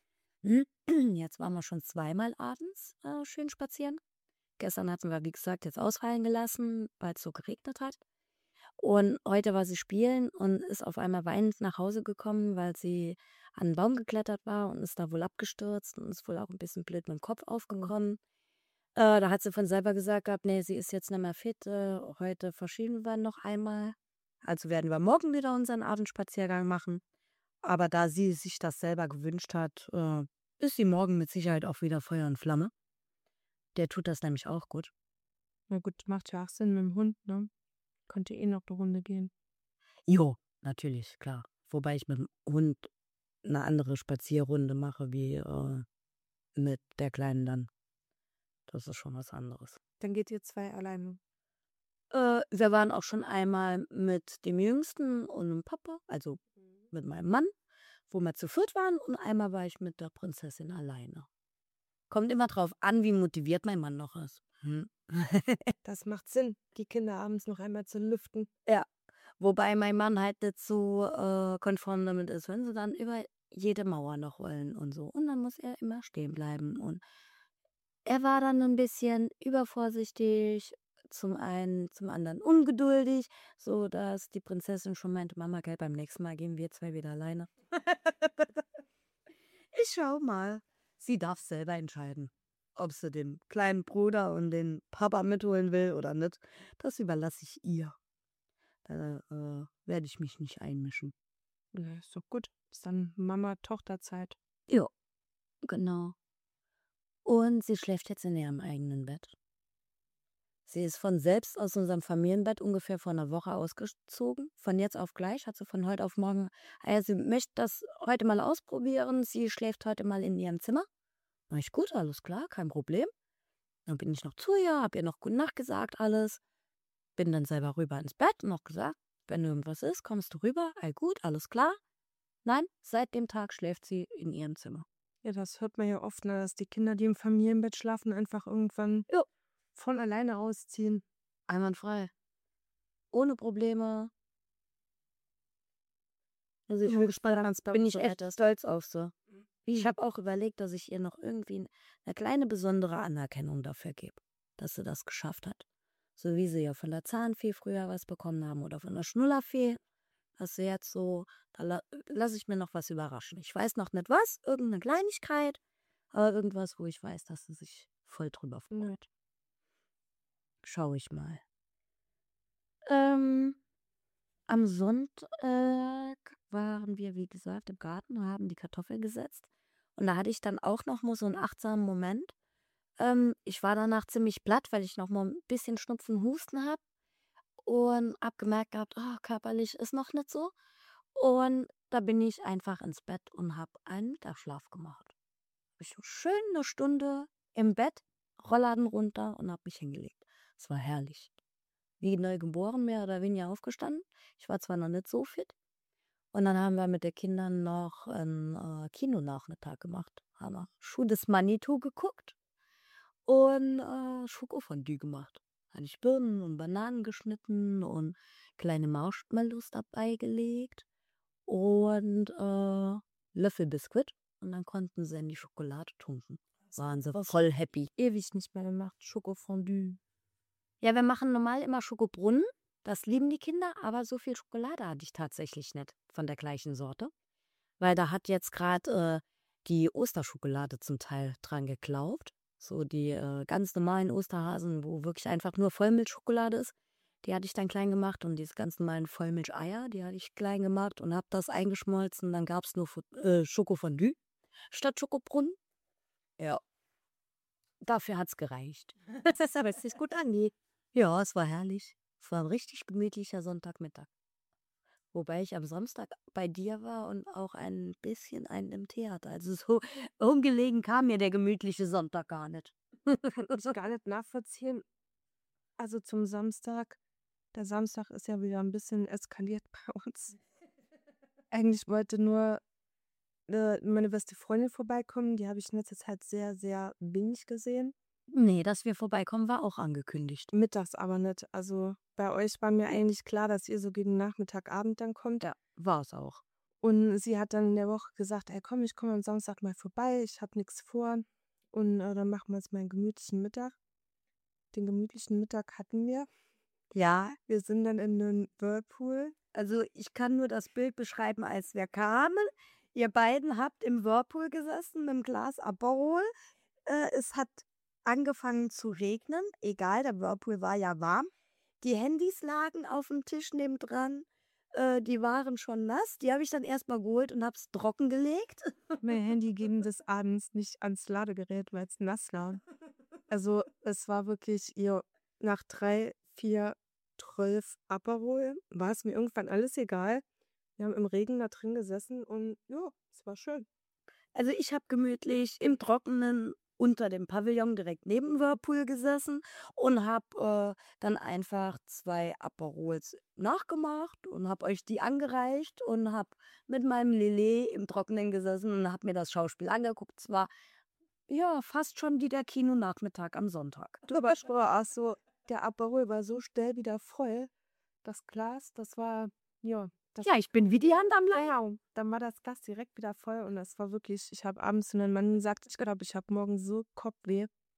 Jetzt waren wir schon zweimal abends äh, schön spazieren. Gestern hatten wir, wie gesagt, jetzt ausfallen gelassen, weil es so geregnet hat. Und heute war sie spielen und ist auf einmal weinend nach Hause gekommen, weil sie an einen Baum geklettert war und ist da wohl abgestürzt und ist wohl auch ein bisschen blöd mit dem Kopf aufgekommen. Äh, da hat sie von selber gesagt gehabt, nee, sie ist jetzt nicht mehr fit. Äh, heute verschieben wir noch einmal. Also werden wir morgen wieder unseren Abendspaziergang machen. Aber da sie sich das selber gewünscht hat, äh, ist sie morgen mit Sicherheit auch wieder Feuer und Flamme. Der tut das nämlich auch gut. Na gut, macht ja auch Sinn mit dem Hund, ne? Könnt ihr eh noch eine Runde gehen. Jo, natürlich, klar. Wobei ich mit dem Hund eine andere Spazierrunde mache wie äh, mit der Kleinen dann. Das ist schon was anderes. Dann geht ihr zwei alleine. Äh, wir waren auch schon einmal mit dem Jüngsten und dem Papa, also mit meinem Mann, wo wir zu viert waren und einmal war ich mit der Prinzessin alleine. Kommt immer drauf an, wie motiviert mein Mann noch ist. Hm. Das macht Sinn, die Kinder abends noch einmal zu lüften. Ja, wobei mein Mann halt nicht so äh, konform damit ist, wenn sie dann über jede Mauer noch wollen und so. Und dann muss er immer stehen bleiben. Und Er war dann ein bisschen übervorsichtig, zum einen, zum anderen ungeduldig, so dass die Prinzessin schon meinte, Mama, gell, beim nächsten Mal gehen wir zwei wieder alleine. Ich schau mal. Sie darf selber entscheiden, ob sie den kleinen Bruder und den Papa mitholen will oder nicht. Das überlasse ich ihr. Da äh, werde ich mich nicht einmischen. Ja, ist doch gut. Ist dann Mama-Tochter-Zeit. Ja, genau. Und sie schläft jetzt in ihrem eigenen Bett. Sie ist von selbst aus unserem Familienbett ungefähr vor einer Woche ausgezogen. Von jetzt auf gleich hat sie von heute auf morgen, ah, sie möchte das heute mal ausprobieren. Sie schläft heute mal in ihrem Zimmer. Na, ich gut, alles klar, kein Problem. Dann bin ich noch zu ihr, habe ihr noch gute Nacht gesagt, alles. Bin dann selber rüber ins Bett und noch gesagt, wenn irgendwas ist, kommst du rüber. All gut, alles klar. Nein, seit dem Tag schläft sie in ihrem Zimmer. Ja, das hört man ja oft, ne, dass die Kinder, die im Familienbett schlafen, einfach irgendwann Jo. von alleine ausziehen. Einwandfrei. Ohne Probleme. Also ich Ja, bin das gespannt, ganz bin ich so echt hättest. stolz auf sie. Ich habe auch überlegt, dass ich ihr noch irgendwie eine kleine besondere Anerkennung dafür gebe, dass sie das geschafft hat. So wie sie ja von der Zahnfee früher was bekommen haben oder von der Schnullerfee. Dass sie jetzt so, da la lasse ich mir noch was überraschen. Ich weiß noch nicht was, irgendeine Kleinigkeit, aber irgendwas, wo ich weiß, dass sie sich voll drüber Ja. freut. Schau ich mal. Ähm, am Sonntag waren wir, wie gesagt, im Garten, haben die Kartoffeln gesetzt. Und da hatte ich dann auch noch mal so einen achtsamen Moment. Ähm, ich war danach ziemlich platt, weil ich noch mal ein bisschen Schnupfen, Husten habe und habe gemerkt gehabt, oh, körperlich ist noch nicht so. Und da bin ich einfach ins Bett und habe einen Mittagsschlaf gemacht. Hab ich so schön eine Stunde im Bett, Rollladen runter und habe mich hingelegt. Es war herrlich. Wie neu geboren, mehr oder weniger aufgestanden. Ich war zwar noch nicht so fit. Und dann haben wir mit den Kindern noch einen äh, Kinonachmittag gemacht. Haben wir Schuh des Manitou geguckt und äh, Schokofondue gemacht. Hatte ich Birnen und Bananen geschnitten und kleine Marshmallows dabei gelegt und äh, Löffelbiskuit. Und dann konnten sie in die Schokolade tunken. Waren sie voll happy. Ewig nicht mehr gemacht. Schokofondue. Ja, wir machen normal immer Schokobrunnen. Das lieben die Kinder, aber so viel Schokolade hatte ich tatsächlich nicht von der gleichen Sorte. Weil da hat jetzt gerade äh, die Osterschokolade zum Teil dran geklaubt. So die äh, ganz normalen Osterhasen, wo wirklich einfach nur Vollmilchschokolade ist. Die hatte ich dann klein gemacht und diese ganz normalen Vollmilcheier, die hatte ich klein gemacht und habe das eingeschmolzen. Dann gab es nur Fu- äh, Schokofondue statt Schokobrunnen. Ja, dafür hat's gereicht. Das aber es sich gut an. Die. Ja, es war herrlich. Es war ein richtig gemütlicher Sonntagmittag. Wobei ich am Samstag bei dir war und auch ein bisschen einen im Theater. Also so ungelegen kam mir der gemütliche Sonntag gar nicht. Kann ich gar nicht nachvollziehen. Also zum Samstag. Der Samstag ist ja wieder ein bisschen eskaliert bei uns. Eigentlich wollte nur äh, meine beste Freundin vorbeikommen. Die habe ich in letzter Zeit sehr, sehr wenig gesehen. Nee, dass wir vorbeikommen, war auch angekündigt. Mittags aber nicht. Also bei euch war mir eigentlich klar, dass ihr so gegen Nachmittag, Abend dann kommt. Ja, war es auch. Und sie hat dann in der Woche gesagt, ey komm, ich komme am Samstag mal vorbei, ich habe nichts vor. Und äh, dann machen wir jetzt mal einen gemütlichen Mittag. Den gemütlichen Mittag hatten wir. Ja, Wir sind dann in den Whirlpool. also ich kann nur das Bild beschreiben, als wir kamen. Ihr beiden habt im Whirlpool gesessen mit einem Glas Aperol. Äh, es hat angefangen zu regnen. Egal, der Whirlpool war ja warm. Die Handys lagen auf dem Tisch nebendran. Äh, die waren schon nass. Die habe ich dann erstmal geholt und habe es trocken gelegt. Mein Handy ging des Abends nicht ans Ladegerät, weil es nass war. Also es war wirklich, ihr nach drei, vier, zwölf Aperol war es mir irgendwann alles egal. Wir haben im Regen da drin gesessen und ja, es war schön. Also ich habe gemütlich im Trockenen unter dem Pavillon direkt neben dem Whirlpool gesessen und habe äh, dann einfach zwei Aperols nachgemacht und habe euch die angereicht und habe mit meinem Lillet im Trockenen gesessen und habe mir das Schauspiel angeguckt. Es war ja fast schon wie der Kinonachmittag am Sonntag. Du, aber ich war auch so, der Aperol war so schnell wieder voll. Das Glas, das war, ja, das Ja, ich bin wie die Hand am Leib. ja, dann war das Glas direkt wieder voll und das war wirklich, ich habe abends zu einem Mann gesagt, ich glaube, ich habe morgen so Kopfweh.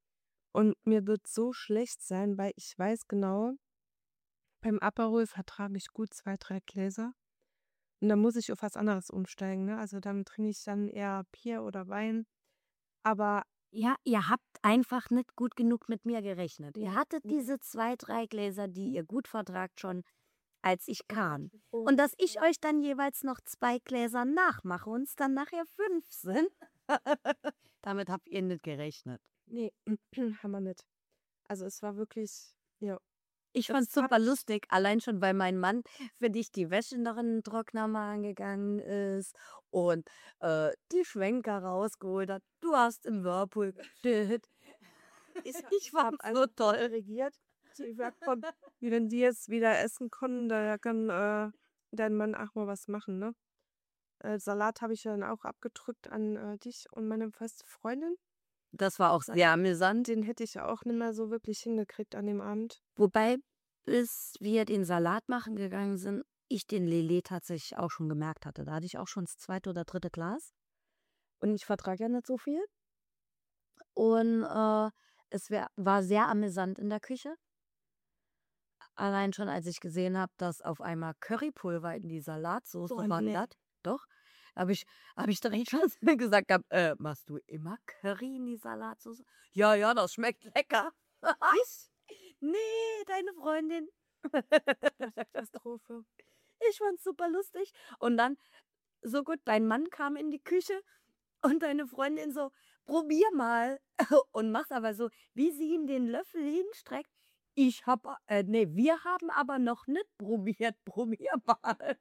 Und mir wird so schlecht sein, weil ich weiß genau, beim Aperol vertrage ich gut zwei, drei Gläser. Und dann muss ich auf was anderes umsteigen, ne? Also dann trinke ich dann eher Bier oder Wein. Aber Ja, ihr habt einfach nicht gut genug mit mir gerechnet. Ihr hattet diese zwei, drei Gläser, die ihr gut vertragt schon, als ich kam. Und dass ich euch dann jeweils noch zwei Gläser nachmache und es dann nachher fünf sind, damit habt ihr nicht gerechnet. nee, haben wir nicht. Also es war wirklich, ja. Ich Das fand's war- super lustig, allein schon, weil mein Mann für dich die Wäsche noch in den Trockner machen gegangen ist und äh, die Schwenker rausgeholt hat. Du hast im Whirlpool gechillt. Ich fand's so toll. regiert. Sie gesagt, komm, wenn die jetzt wieder essen können, da kann äh, dein Mann auch mal was machen, ne? Äh, Salat habe ich ja dann auch abgedrückt an äh, dich und meine feste Freundin. Das war auch sehr amüsant. Den hätte ich ja auch nicht mehr so wirklich hingekriegt an dem Abend. Wobei, bis wir den Salat machen gegangen sind, ich den Lillet tatsächlich auch schon gemerkt hatte. Da hatte ich auch schon das zweite oder dritte Glas. Und ich vertrage ja nicht so viel. Und äh, es wär, war sehr amüsant in der Küche. Allein schon, als ich gesehen habe, dass auf einmal Currypulver in die Salatsauce Boah, nee. wandert. Doch. Habe ich, hab ich direkt schon zu mir gesagt, hab, äh, machst du immer Curry in die Salatsauce? Ja, ja, das schmeckt lecker. Was? Nee, deine Freundin. Katastrophe. Ich fand's super lustig. Und dann, so gut, dein Mann kam in die Küche und deine Freundin so, probier mal. Und macht aber so, wie sie ihm den Löffel hinstreckt. Ich hab, äh, nee, wir haben aber noch nicht probiert. Probier mal.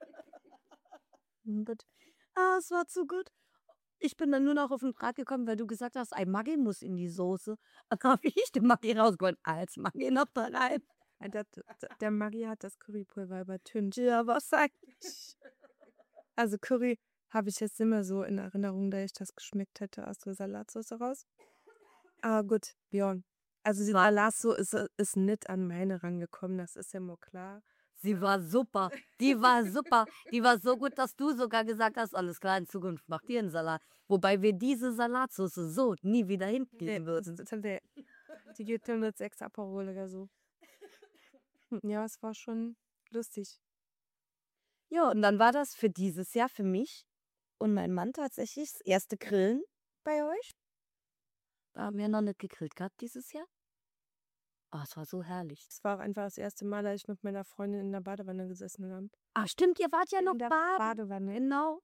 Gut. Ah, es war zu gut. Ich bin dann nur noch auf den Draht gekommen, weil du gesagt hast, ein Maggi muss in die Soße. Dann habe ich den Maggi rausgeholt, als Maggi noch da rein. Äh, Der, der Maggi hat das Currypulver übertönt. Ja, was sagt ich? Also Curry habe ich jetzt immer so in Erinnerung, da ich das geschmeckt hätte aus der Salatsauce raus. Aber gut, Björn. Also die Salatsauce ist, ist nicht an meine rangekommen, das ist ja mal klar. Sie war super. Die war super. Die war so gut, dass du sogar gesagt hast, alles klar, in Zukunft macht ihr einen Salat. Wobei wir diese Salatsauce so nie wieder hinkriegen würden. Das hat der- Die geht dann mit sechs Aperol oder so. Ja, es war schon lustig. Ja, und dann war das für dieses Jahr für mich und mein Mann tatsächlich das erste Grillen bei euch. Da haben wir noch nicht gegrillt gehabt dieses Jahr. Oh, es war so herrlich. Es war auch einfach das erste Mal, dass ich mit meiner Freundin in der Badewanne gesessen habe. Ah, stimmt, ihr wart ja noch In der baden. Badewanne. Genau.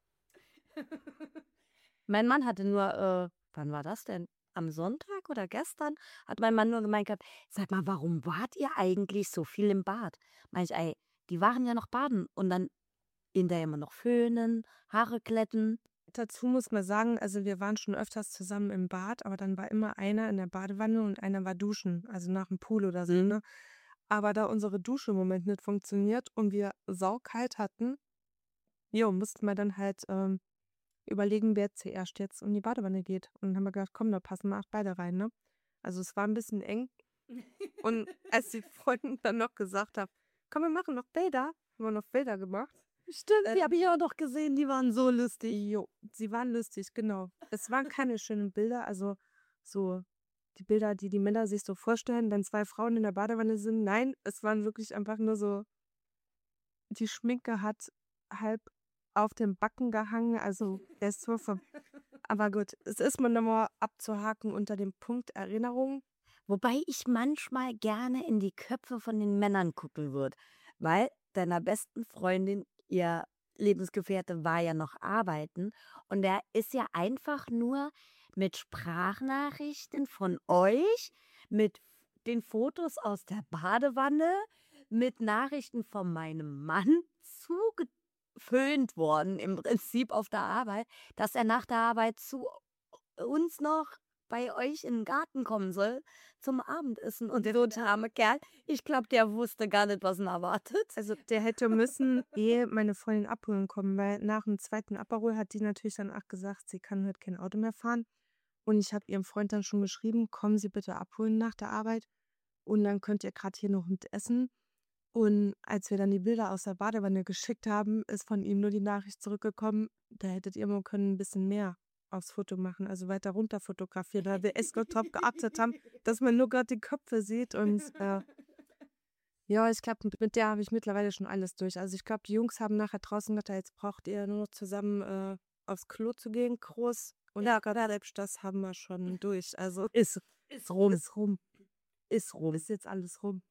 Mein Mann hatte nur, äh, wann war das denn? Am Sonntag oder gestern hat mein Mann nur gemeint gehabt, sag mal, warum wart ihr eigentlich so viel im Bad? Meint ich, ey, die waren ja noch baden und dann hinterher immer noch föhnen, Haare glätten. Dazu muss man sagen, also wir waren schon öfters zusammen im Bad, aber dann war immer einer in der Badewanne und einer war duschen, also nach dem Pool oder so, Mhm. ne? Aber da unsere Dusche im Moment nicht funktioniert und wir saukalt hatten, jo, mussten wir dann halt ähm, überlegen, wer zuerst jetzt in die Badewanne geht. Und dann haben wir gedacht, komm, da passen wir auch beide rein, ne? Also es war ein bisschen eng. Und als die Freundin dann noch gesagt hat, komm, wir machen noch Bilder, haben wir noch Bilder gemacht. Stimmt, Äh, die habe ich auch noch gesehen, die waren so lustig. Jo, sie waren lustig, genau. Es waren keine schönen Bilder, also so die Bilder, die die Männer sich so vorstellen, wenn zwei Frauen in der Badewanne sind. Nein, es waren wirklich einfach nur so, die Schminke hat halb auf den Backen gehangen, also der ist so ver aber gut, es ist mir nochmal abzuhaken unter dem Punkt Erinnerung. Wobei ich manchmal gerne in die Köpfe von den Männern gucken würde, weil deiner besten Freundin, ihr Lebensgefährte, war ja noch arbeiten und der ist ja einfach nur mit Sprachnachrichten von euch, mit den Fotos aus der Badewanne, mit Nachrichten von meinem Mann zugeföhnt worden, im Prinzip auf der Arbeit, dass er nach der Arbeit zu uns noch bei euch in den Garten kommen soll zum Abendessen. Und der so arme Kerl, ich glaube, der wusste gar nicht, was ihn erwartet. Also der hätte müssen eh meine Freundin abholen kommen, weil nach dem zweiten Aperol hat die natürlich dann auch gesagt, sie kann heute kein Auto mehr fahren. Und ich habe ihrem Freund dann schon geschrieben, kommen Sie bitte abholen nach der Arbeit und dann könnt ihr gerade hier noch mit essen. Und als wir dann die Bilder aus der Badewanne geschickt haben, ist von ihm nur die Nachricht zurückgekommen, da hättet ihr mal können ein bisschen mehr aufs Foto machen, also weiter runter fotografieren, weil wir echt gut drauf geachtet haben, dass man nur gerade die Köpfe sieht. Und äh, ja, ich glaube, mit der habe ich mittlerweile schon alles durch. Also ich glaube, die Jungs haben nachher draußen gesagt, jetzt braucht ihr nur noch zusammen äh, aufs Klo zu gehen, groß. Und ja, gerade selbst das haben wir schon durch. Also ist, ist rum. Ist rum. Ist rum. Ist jetzt alles rum.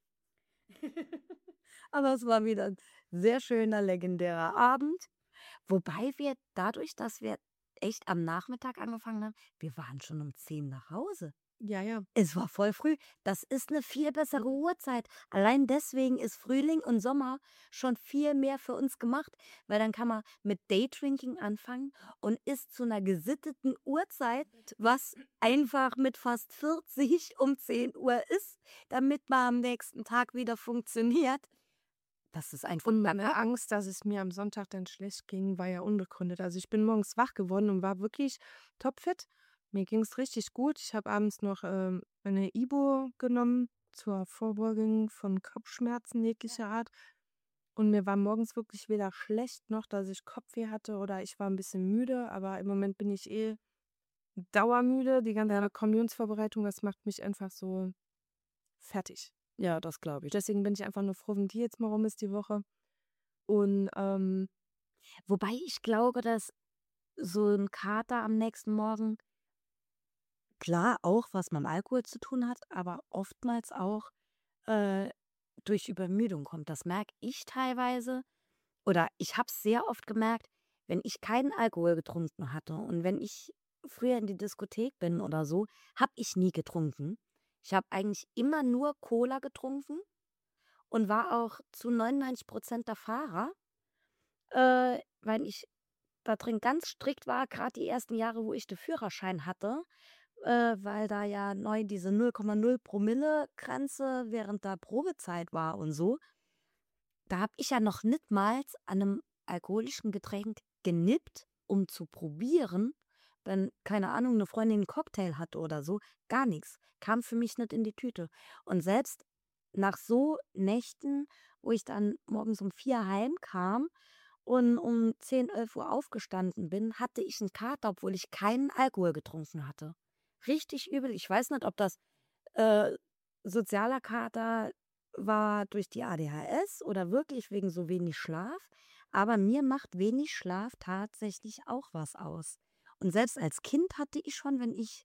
Aber es war wieder ein sehr schöner, legendärer Abend. Wobei wir dadurch, dass wir echt am Nachmittag angefangen haben, wir waren schon um zehn nach Hause. Ja, ja. Es war voll früh. Das ist eine viel bessere Uhrzeit. Allein deswegen ist Frühling und Sommer schon viel mehr für uns gemacht, weil dann kann man mit Daydrinking anfangen und ist zu einer gesitteten Uhrzeit, was einfach mit fast vierzig um zehn Uhr ist, damit man am nächsten Tag wieder funktioniert. Das ist einfach. Und meine Angst, dass es mir am Sonntag dann schlecht ging, war ja unbegründet. Also ich bin morgens wach geworden und war wirklich topfit. Mir ging es richtig gut. Ich habe abends noch ähm, eine Ibo genommen zur Vorbeugung von Kopfschmerzen jeglicher Art. Und mir war morgens wirklich weder schlecht noch, dass ich Kopfweh hatte oder ich war ein bisschen müde. Aber im Moment bin ich eh dauermüde. Die ganze Kommunionsvorbereitung, das macht mich einfach so fertig. Ja, das glaube ich. Deswegen bin ich einfach nur froh, wenn die jetzt mal rum ist die Woche. Und ähm, Wobei ich glaube, dass so ein Kater am nächsten Morgen, klar, auch was mit dem Alkohol zu tun hat, aber oftmals auch äh, durch Übermüdung kommt. Das merke ich teilweise. Oder ich habe es sehr oft gemerkt, wenn ich keinen Alkohol getrunken hatte und wenn ich früher in die Diskothek bin oder so, habe ich nie getrunken. Ich habe eigentlich immer nur Cola getrunken und war auch zu neunundneunzig Prozent der Fahrer, äh, weil ich da drin ganz strikt war, gerade die ersten Jahre, wo ich den Führerschein hatte, äh, weil da ja neu diese null Komma null Promille Grenze während der Probezeit war und so. Da habe ich ja noch nicht mal an einem alkoholischen Getränk genippt, um zu probieren, wenn, keine Ahnung, eine Freundin einen Cocktail hatte oder so. Gar nichts. Kam für mich nicht in die Tüte. Und selbst nach so Nächten, wo ich dann morgens um vier heimkam und um zehn, elf Uhr aufgestanden bin, hatte ich einen Kater, obwohl ich keinen Alkohol getrunken hatte. Richtig übel. Ich weiß nicht, ob das äh, sozialer Kater war durch die A D H S oder wirklich wegen so wenig Schlaf. Aber mir macht wenig Schlaf tatsächlich auch was aus. Und selbst als Kind hatte ich schon, wenn ich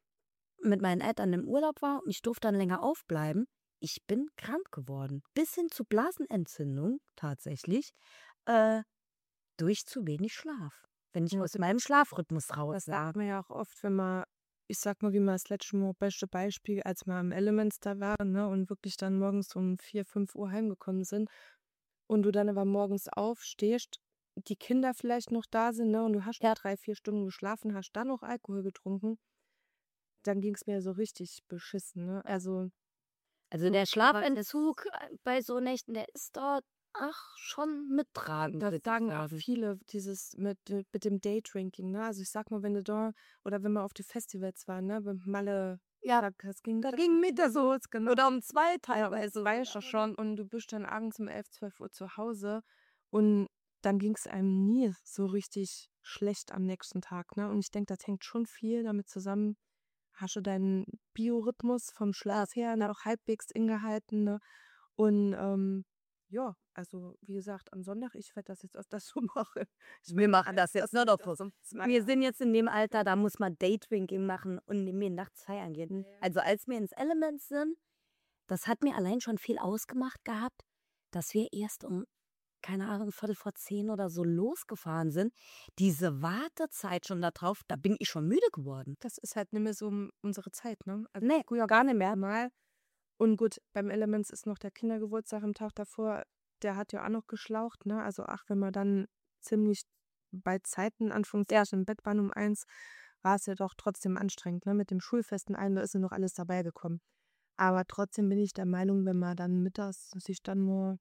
mit meinen Eltern im Urlaub war und ich durfte dann länger aufbleiben, ich bin krank geworden. Bis hin zu Blasenentzündung tatsächlich, äh, durch zu wenig Schlaf. Wenn ich Ja, aus meinem Schlafrhythmus raus das war. sagt man ja auch oft, wenn man, ich sag mal, wie man das letzte Mal, beste Beispiel, als wir am Elements da waren, ne, und wirklich dann morgens um vier, fünf Uhr heimgekommen sind und du dann aber morgens aufstehst, die Kinder vielleicht noch da sind, ne, und du hast Ja. drei, vier Stunden geschlafen, hast dann noch Alkohol getrunken, dann ging es mir so richtig beschissen, ne? Also Also der Schlafentzug äh, bei so Nächten, der ist dort, ach, schon mittragend. das würd ich sagen auch sagen. viele, dieses mit, äh, mit dem Daydrinking, ne? Also ich sag mal, wenn du da oder wenn wir auf die Festivals waren, ne, beim Malle, Ja, da, das ging, da das ging Mittag so, genau. Oder um zwei teilweise. weiß ja schon und du bist dann abends um elf, zwölf Uhr zu Hause und dann ging es einem nie so richtig schlecht am nächsten Tag, ne? Und ich denke, das hängt schon viel damit zusammen. Hast du deinen Biorhythmus vom Schlaf her noch halbwegs ingehalten, ne? Und ähm, ja, also wie gesagt, am Sonntag, ich werde das jetzt öfters so machen. Wir machen das jetzt nur noch so. so. Wir sind jetzt in dem Alter, da muss man Daydrinking machen und mir nachts feiern gehen. Also als wir ins Elements sind, das hat mir allein schon viel ausgemacht gehabt, dass wir erst um, keine Ahnung, Viertel vor zehn oder so losgefahren sind. Diese Wartezeit schon da drauf, da bin ich schon müde geworden. Das ist halt nicht mehr so m- unsere Zeit, ne? Also Nee, früher gar nicht mehr. mal. Und gut, beim Elements ist noch der Kindergeburtstag am Tag davor, der hat ja auch noch geschlaucht, ne? Also ach, wenn wir dann ziemlich bei Zeiten, in Anführungszeichen, im Bett waren um eins, war es ja doch trotzdem anstrengend, ne? Mit dem Schulfesten ein, da ist ja noch alles dabei gekommen. Aber trotzdem bin ich der Meinung, wenn man dann mittags sich dann nur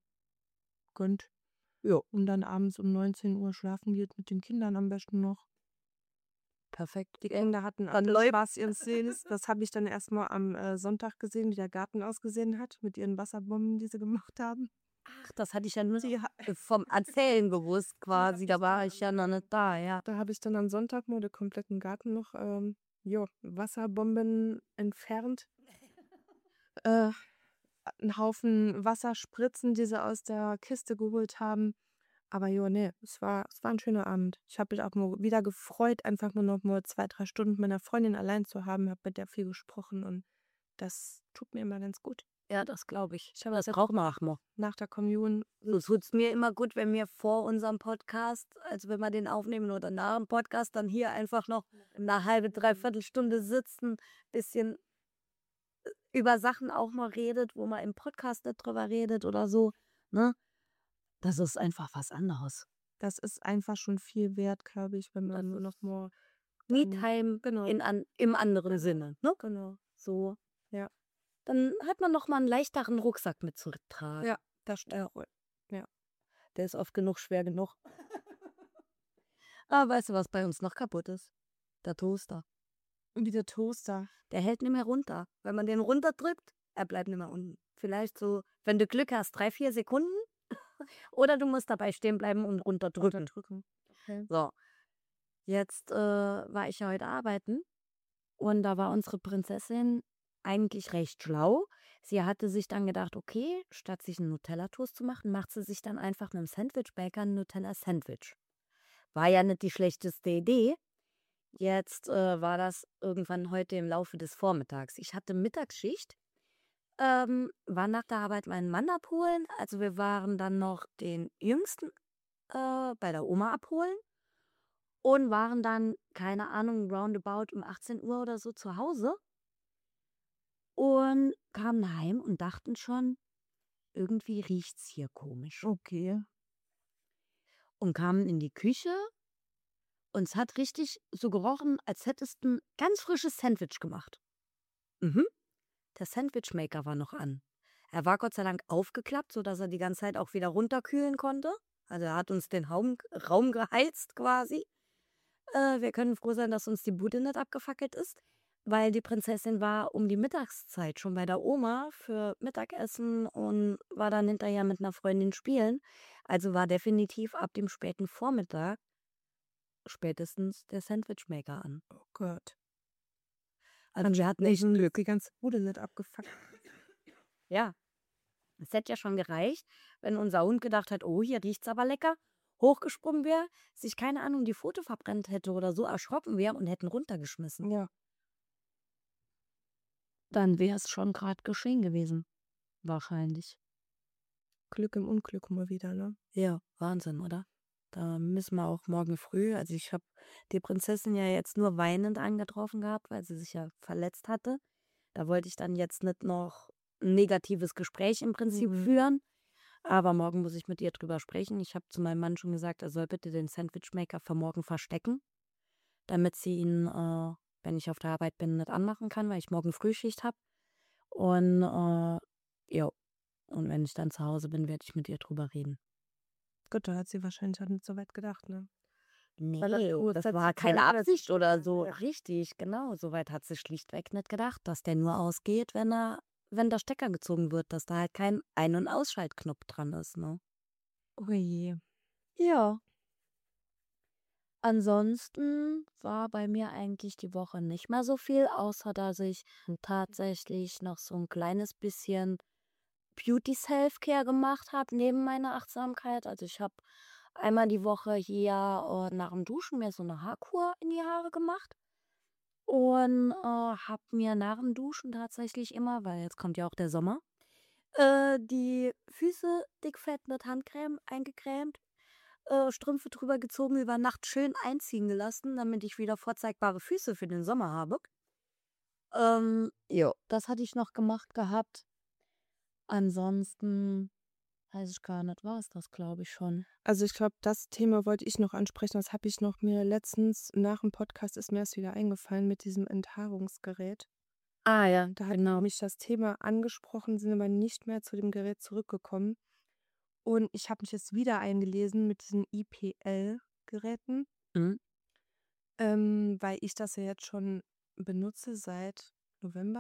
gönnt Jo, und dann abends um neunzehn Uhr schlafen geht mit den Kindern am besten noch. perfekt. Die Kinder hatten Dann alle läuft. Spaß ihres Seeles. Das habe ich dann erstmal am äh, Sonntag gesehen, wie der Garten ausgesehen hat, mit ihren Wasserbomben, die sie gemacht haben. Ach, das hatte ich ja nur Die ha vom Erzählen gewusst die habe quasi. Da ich war dann ich ja am noch nicht da, ja. da habe ich dann am Sonntag mal den kompletten Garten noch, ähm, jo, Wasserbomben entfernt. Äh, 'n Haufen Wasserspritzen, die sie aus der Kiste geholt haben. Aber jo, ne, es war es war 'n schöner Abend. Ich habe mich auch mal wieder gefreut, einfach nur noch mal zwei, drei Stunden mit meiner Freundin allein zu haben. Habe mit der viel gesprochen und das tut mir immer ganz gut. Ja, das glaube ich. Ich habe Das jetzt braucht man auch mal. nach der Kommunion So tut's mir immer gut, wenn wir vor unserem Podcast, also wenn wir den aufnehmen oder nach dem Podcast, dann hier einfach noch 'ne halbe, dreiviertel Stunde sitzen, bisschen über Sachen auch mal redet, wo man im Podcast nicht drüber redet oder so, ne? Das ist einfach was anderes. das ist einfach schon viel wert, glaube ich, wenn Das man nur ist noch mal dann Me-Time genau, in an im anderen Sinne, ne? genau. So. Ja, Dann hat man noch mal 'n leichteren Rucksack mitzutragen. ja, das stimmt Ja, wohl. Ja. der ist oft genug schwer genug. Ah, weißt du, was bei uns noch kaputt ist? Der Toaster. Wie der Toaster. Der hält nicht mehr runter. Wenn man den runterdrückt, er bleibt nicht mehr unten. Vielleicht so, wenn du Glück hast, drei, vier Sekunden oder du musst dabei stehen bleiben und runterdrücken. Unterdrücken. Okay. So, jetzt, äh, war ich ja heute arbeiten und da war unsere Prinzessin eigentlich recht schlau. Sie hatte sich dann gedacht, okay, statt sich 'n Nutella-Toast zu machen, macht sie sich dann einfach mit'm Sandwichmaker 'n Nutella-Sandwich. War ja nicht die schlechteste Idee. Jetzt, äh, war das irgendwann heute im Laufe des Vormittags. Ich hatte Mittagsschicht, ähm, war nach der Arbeit meinen Mann abholen. Also, wir waren dann noch den Jüngsten, äh, bei der Oma abholen und waren dann, keine Ahnung, roundabout um achtzehn Uhr oder so zu Hause und kamen heim und dachten schon: „Irgendwie riecht's hier komisch.“ Okay. Und kamen in die Küche und es hat richtig so gerochen, als hättest 'n ganz frisches Sandwich gemacht. Mhm. Der Sandwichmaker war noch an. Er war Gott sei Dank aufgeklappt, sodass er die ganze Zeit auch wieder runterkühlen konnte. Also, er hat uns den Haum Raum geheizt quasi. Äh, wir können froh sein, dass uns die Bude nicht abgefackelt ist, weil die Prinzessin war um die Mittagszeit schon bei der Oma für Mittagessen und war dann hinterher mit einer Freundin spielen. Also, war definitiv ab dem späten Vormittag spätestens der Sandwichmaker an. Oh Gott. Also, wir hatten echt Hoffen, dass Glück. die ganze Bude nicht abgefuckt. Ja. Es hätte ja schon gereicht, wenn unser Hund gedacht hat: „Oh, hier riecht's aber lecker“, hochgesprungen wäre, sich, keine Ahnung, die Pfote verbrannt hätte oder so, erschrocken wäre und hätten runtergeschmissen. Ja. Dann wäre es schon gerade geschehen gewesen. Wahrscheinlich. Glück im Unglück mal wieder, ne? Ja, Wahnsinn, oder? Da müssen wir auch morgen früh, also ich habe die Prinzessin ja jetzt nur weinend angetroffen gehabt, weil sie sich ja verletzt hatte. Da wollte ich dann jetzt nicht noch ein negatives Gespräch im Prinzip Mhm. führen. Aber morgen muss ich mit ihr drüber sprechen. Ich habe zu meinem Mann schon gesagt, er soll bitte den Sandwichmaker für morgen verstecken, damit sie ihn, äh, wenn ich auf der Arbeit bin, nicht anmachen kann, weil ich morgen Frühschicht habe. Und äh, ja, und wenn ich dann zu Hause bin, werde ich mit ihr drüber reden. Gut, da hat sie wahrscheinlich auch nicht so weit gedacht, ne? Nee, Weil das das Uhrzeit war zu keine Ende ist. Absicht oder so. Ja. Richtig, genau. Soweit hat sie schlichtweg nicht gedacht, dass der nur ausgeht, wenn er, wenn der Stecker gezogen wird, dass da halt kein Ein- und Ausschaltknopf dran ist, ne? Oh je. Ja. Ansonsten war bei mir eigentlich die Woche nicht mehr so viel, außer dass ich tatsächlich noch so ein kleines bisschen Beauty Self-Care gemacht habe neben meiner Achtsamkeit. Also ich habe einmal die Woche hier äh, nach dem Duschen mir so eine Haarkur in die Haare gemacht und äh, habe mir nach dem Duschen tatsächlich immer, weil jetzt kommt ja auch der Sommer, äh, die Füße dickfett mit Handcreme eingecremt, äh, Strümpfe drüber gezogen, über Nacht schön einziehen gelassen, damit ich wieder vorzeigbare Füße für den Sommer habe. Ähm, ja, das hatte ich noch gemacht gehabt. Ansonsten weiß ich gar nicht, war es das, glaube ich schon. Also ich glaube, das Thema wollte ich noch ansprechen. Das habe ich noch mir letztens nach dem Podcast ist mir erst wieder eingefallen mit diesem Enthaarungsgerät. Ah ja, Da hat genau. mich das Thema angesprochen, sind aber nicht mehr zu dem Gerät zurückgekommen. Und ich habe mich jetzt wieder eingelesen mit diesen I P L-Geräten, Mhm. ähm, weil ich das ja jetzt schon benutze seit November,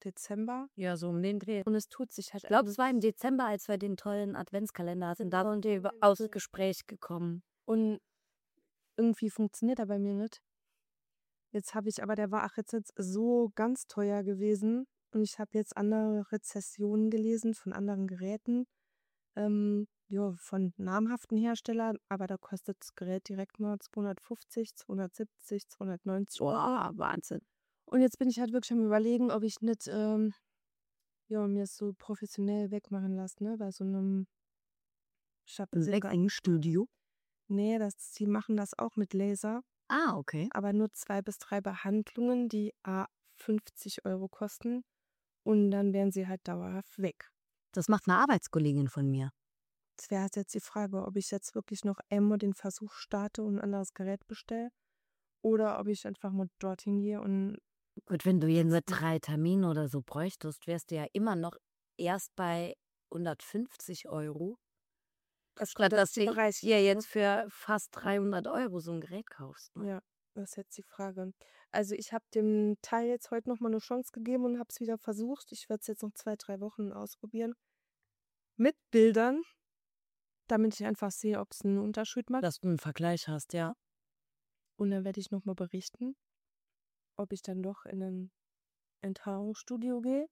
Dezember. Ja, so um den Dreh. Und es tut sich halt Ich glaube, einfach es war im Dezember, als wir den tollen Adventskalender hatten. Da sind wir über- aus Gespräch gekommen. und irgendwie funktioniert er bei mir nicht. Jetzt habe ich aber, der war auch jetzt, jetzt so ganz teuer gewesen und ich habe jetzt andere Rezessionen gelesen von anderen Geräten, ähm, ja, von namhaften Herstellern, aber da kostet das Gerät direkt mal zweihundertfünfzig, zweihundertsiebzig, zweihundertneunzig Euro. Boah, Wahnsinn. Und jetzt bin ich halt wirklich am Überlegen, ob ich nicht, ähm, ja, mir es so professionell wegmachen lasse, ne, bei so einem, ich habe Ein Studio. nee, das, die machen das auch mit Laser, Ah, okay. aber nur zwei bis drei Behandlungen, die a fünfzig Euro kosten und dann wären sie halt dauerhaft weg. Das macht eine Arbeitskollegin von mir. Es wäre halt jetzt die Frage, ob ich jetzt wirklich noch einmal den Versuch starte und ein anderes Gerät bestelle oder ob ich einfach mal dorthin gehe und Gut, wenn du jetzt drei Termine oder so bräuchtest, wärst du ja immer noch erst bei hundertfünfzig Euro. Statt dass du Bereich, hier jetzt für fast dreihundert Euro so ein Gerät kaufst. Ne? ja, das ist jetzt die Frage. Also ich habe dem Teil jetzt heute nochmal eine Chance gegeben und habe es wieder versucht. Ich werde es jetzt noch zwei, drei Wochen ausprobieren. Mit Bildern, damit ich einfach sehe, ob es einen Unterschied macht. Dass du einen Vergleich hast, ja. Und dann werde ich nochmal berichten, ob ich dann doch in ein Enthaarungsstudio gehe.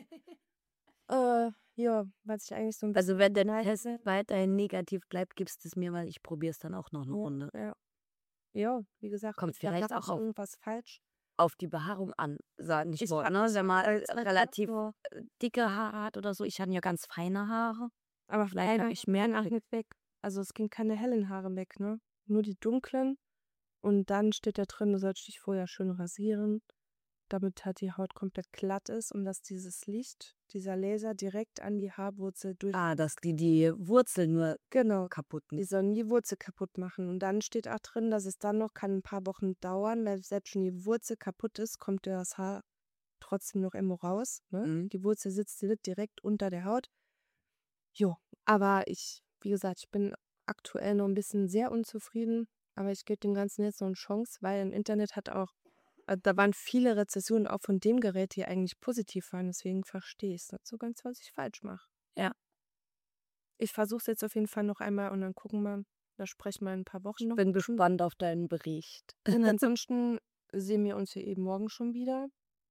Äh, ja, was ich eigentlich so ein Also wenn der Test weiterhin negativ bleibt, gibst es mir, weil ich probiere es dann auch noch eine Runde. Ja, ja, wie gesagt, Kommt da vielleicht macht auch auf, irgendwas falsch. auf die Behaarung an, sagen nicht Ich wohl, fand ne? das Wenn man als- äh, als relativ so- äh, dicke Haare hat oder so. Ich hatte ja ganz feine Haare. Aber Vielleicht vielleicht hab habe ich mehr nach nicht weg. Also es ging keine hellen Haare weg, ne? Nur die dunklen. Und dann steht da drin, du sollst dich vorher schön rasieren, damit halt die Haut komplett glatt ist und dass dieses Licht, dieser Laser direkt an die Haarwurzel durch. Ah, dass die die Wurzel nur Genau. kaputt Die macht. sollen die Wurzel kaputt machen. Und dann steht auch drin, dass es dann noch kann ein paar Wochen dauern, weil selbst schon die Wurzel kaputt ist, kommt das Haar trotzdem noch immer raus. Ne? Mhm. Die Wurzel sitzt nicht direkt unter der Haut. Jo, aber ich, wie gesagt, ich bin aktuell noch ein bisschen sehr unzufrieden, aber ich gebe dem Ganzen jetzt noch eine Chance, weil im Internet hat auch, äh, da waren viele Rezensionen auch von dem Gerät, die eigentlich positiv waren, deswegen verstehe ich es nicht so ganz, was ich falsch mache. Ja. Ich versuche es jetzt auf jeden Fall noch einmal und dann gucken wir, da sprechen wir in ein paar Wochen Ich noch. bin gespannt auf deinen Bericht. Und ansonsten sehen wir uns hier eben morgen schon wieder.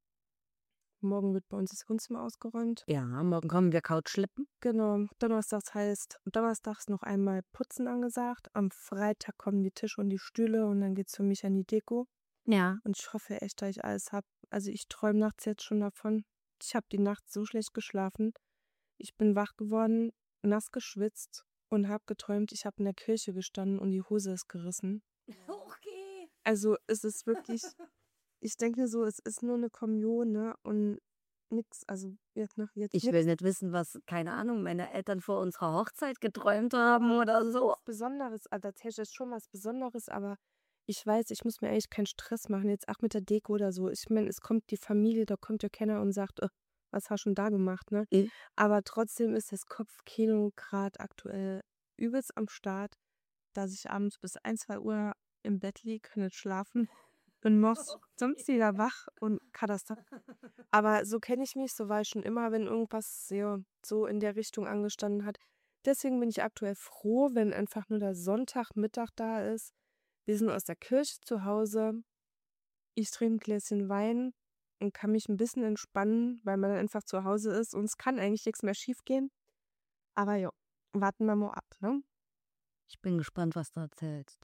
Morgen wird bei uns das Wohnzimmer ausgeräumt. Ja, morgen kommen wir Couch schleppen. Genau, donnerstags heißt, donnerstags noch einmal putzen angesagt. Am Freitag kommen die Tische und die Stühle und dann geht's für mich an die Deko. Ja. Und ich hoffe echt, dass ich alles habe. Also ich träume nachts jetzt schon davon. Ich habe die Nacht so schlecht geschlafen. Ich bin wach geworden, nass geschwitzt und habe geträumt, ich habe in der Kirche gestanden und die Hose ist gerissen. Okay. Also es ist wirklich, ich denke so, es ist nur eine Kommunion, ne? Und nix, also jetzt noch jetzt Ich nix will nicht wissen, was, keine Ahnung, meine Eltern vor unserer Hochzeit geträumt haben oder so. Besonderes, also tatsächlich ist schon was Besonderes, aber ich weiß, ich muss mir eigentlich keinen Stress machen, jetzt auch mit der Deko oder so. Ich meine, es kommt die Familie, da kommt ja keiner und sagt, "Oh, was hast du denn da gemacht, ne? Mhm. Aber trotzdem ist das Kopfkino gerade aktuell übelst am Start, dass ich abends bis ein, zwei Uhr im Bett liege, kann nicht schlafen und morgens sonst wieder wach und Katastrophe. Aber so kenne ich mich, so war ich schon immer, wenn irgendwas ja, so in der Richtung angestanden hat. Deswegen bin ich aktuell froh, wenn einfach nur der Sonntagmittag da ist. Wir sind aus der Kirche zu Hause. Ich trinke ein Gläschen Wein und kann mich ein bisschen entspannen, weil man dann einfach zu Hause ist und es kann eigentlich nichts mehr schief gehen. Aber ja, warten wir mal ab, ne? Ich bin gespannt, was du erzählst.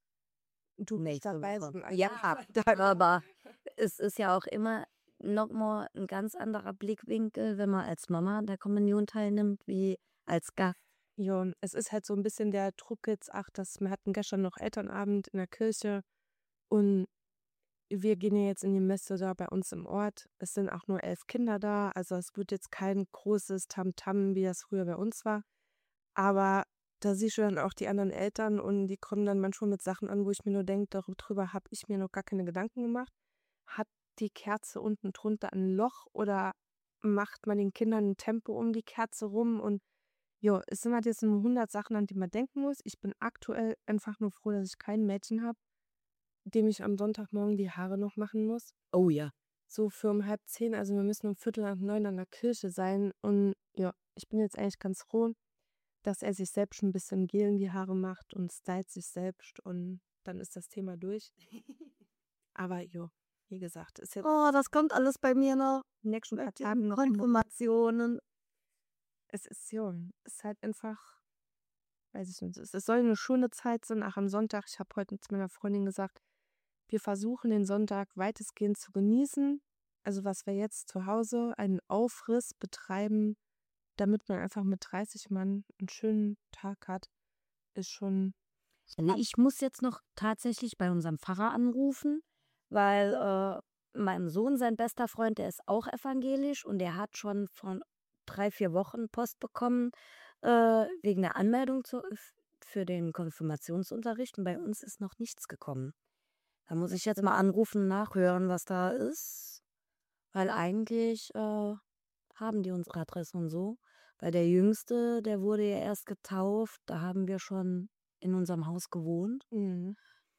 Du bist Nächste dabei. Woche. so ein- Ja, aber es ist ja auch immer nochmal ein ganz anderer Blickwinkel, wenn man als Mama an der Kommunion teilnimmt, wie als Gast. Ja, und es ist halt so ein bisschen der Druck jetzt, ach, das, wir hatten gestern noch Elternabend in der Kirche und wir gehen ja jetzt in die Messe da bei uns im Ort. Es sind auch nur elf Kinder da, also es wird jetzt kein großes Tamtam, wie das früher bei uns war. Aber da siehst du dann auch die anderen Eltern und die kommen dann manchmal mit Sachen an, wo ich mir nur denke, darüber habe ich mir noch gar keine Gedanken gemacht. Hat die Kerze unten drunter ein Loch oder macht man den Kindern ein Tempo um die Kerze rum? Und ja, es sind halt jetzt nur hundert Sachen, an die man denken muss. Ich bin aktuell einfach nur froh, dass ich kein Mädchen habe, dem ich am Sonntagmorgen die Haare noch machen muss. Oh ja. so für um halb zehn, also wir müssen um Viertel nach neun an der Kirche sein. Und ja, ich bin jetzt eigentlich ganz froh, dass er sich selbst schon ein bisschen Gel in die Haare macht und stylt sich selbst und dann ist das Thema durch. Aber jo, wie gesagt, ist jetzt Oh, das kommt alles bei mir noch. in den nächsten paar Mit Tagen diesen noch. Konfirmationen. Es ist ja, es ist halt einfach, weiß ich nicht, es es soll eine schöne Zeit sein, auch am Sonntag. Ich habe heute zu meiner Freundin gesagt, wir versuchen den Sonntag weitestgehend zu genießen. Also was wir jetzt zu Hause einen Aufriss betreiben, damit man einfach mit dreißig Mann einen schönen Tag hat, ist schon. Nee, ich muss jetzt noch tatsächlich bei unserem Pfarrer anrufen, weil äh, mein Sohn, sein bester Freund, der ist auch evangelisch und der hat schon vor drei, vier Wochen Post bekommen äh, wegen der Anmeldung zu, f- für den Konfirmationsunterricht und bei uns ist noch nichts gekommen. Da muss ich jetzt mal anrufen, nachhören, was da ist, weil eigentlich äh, haben die unsere Adresse und so. Weil der Jüngste, der wurde ja erst getauft, da haben wir schon in unserem Haus gewohnt. Mhm.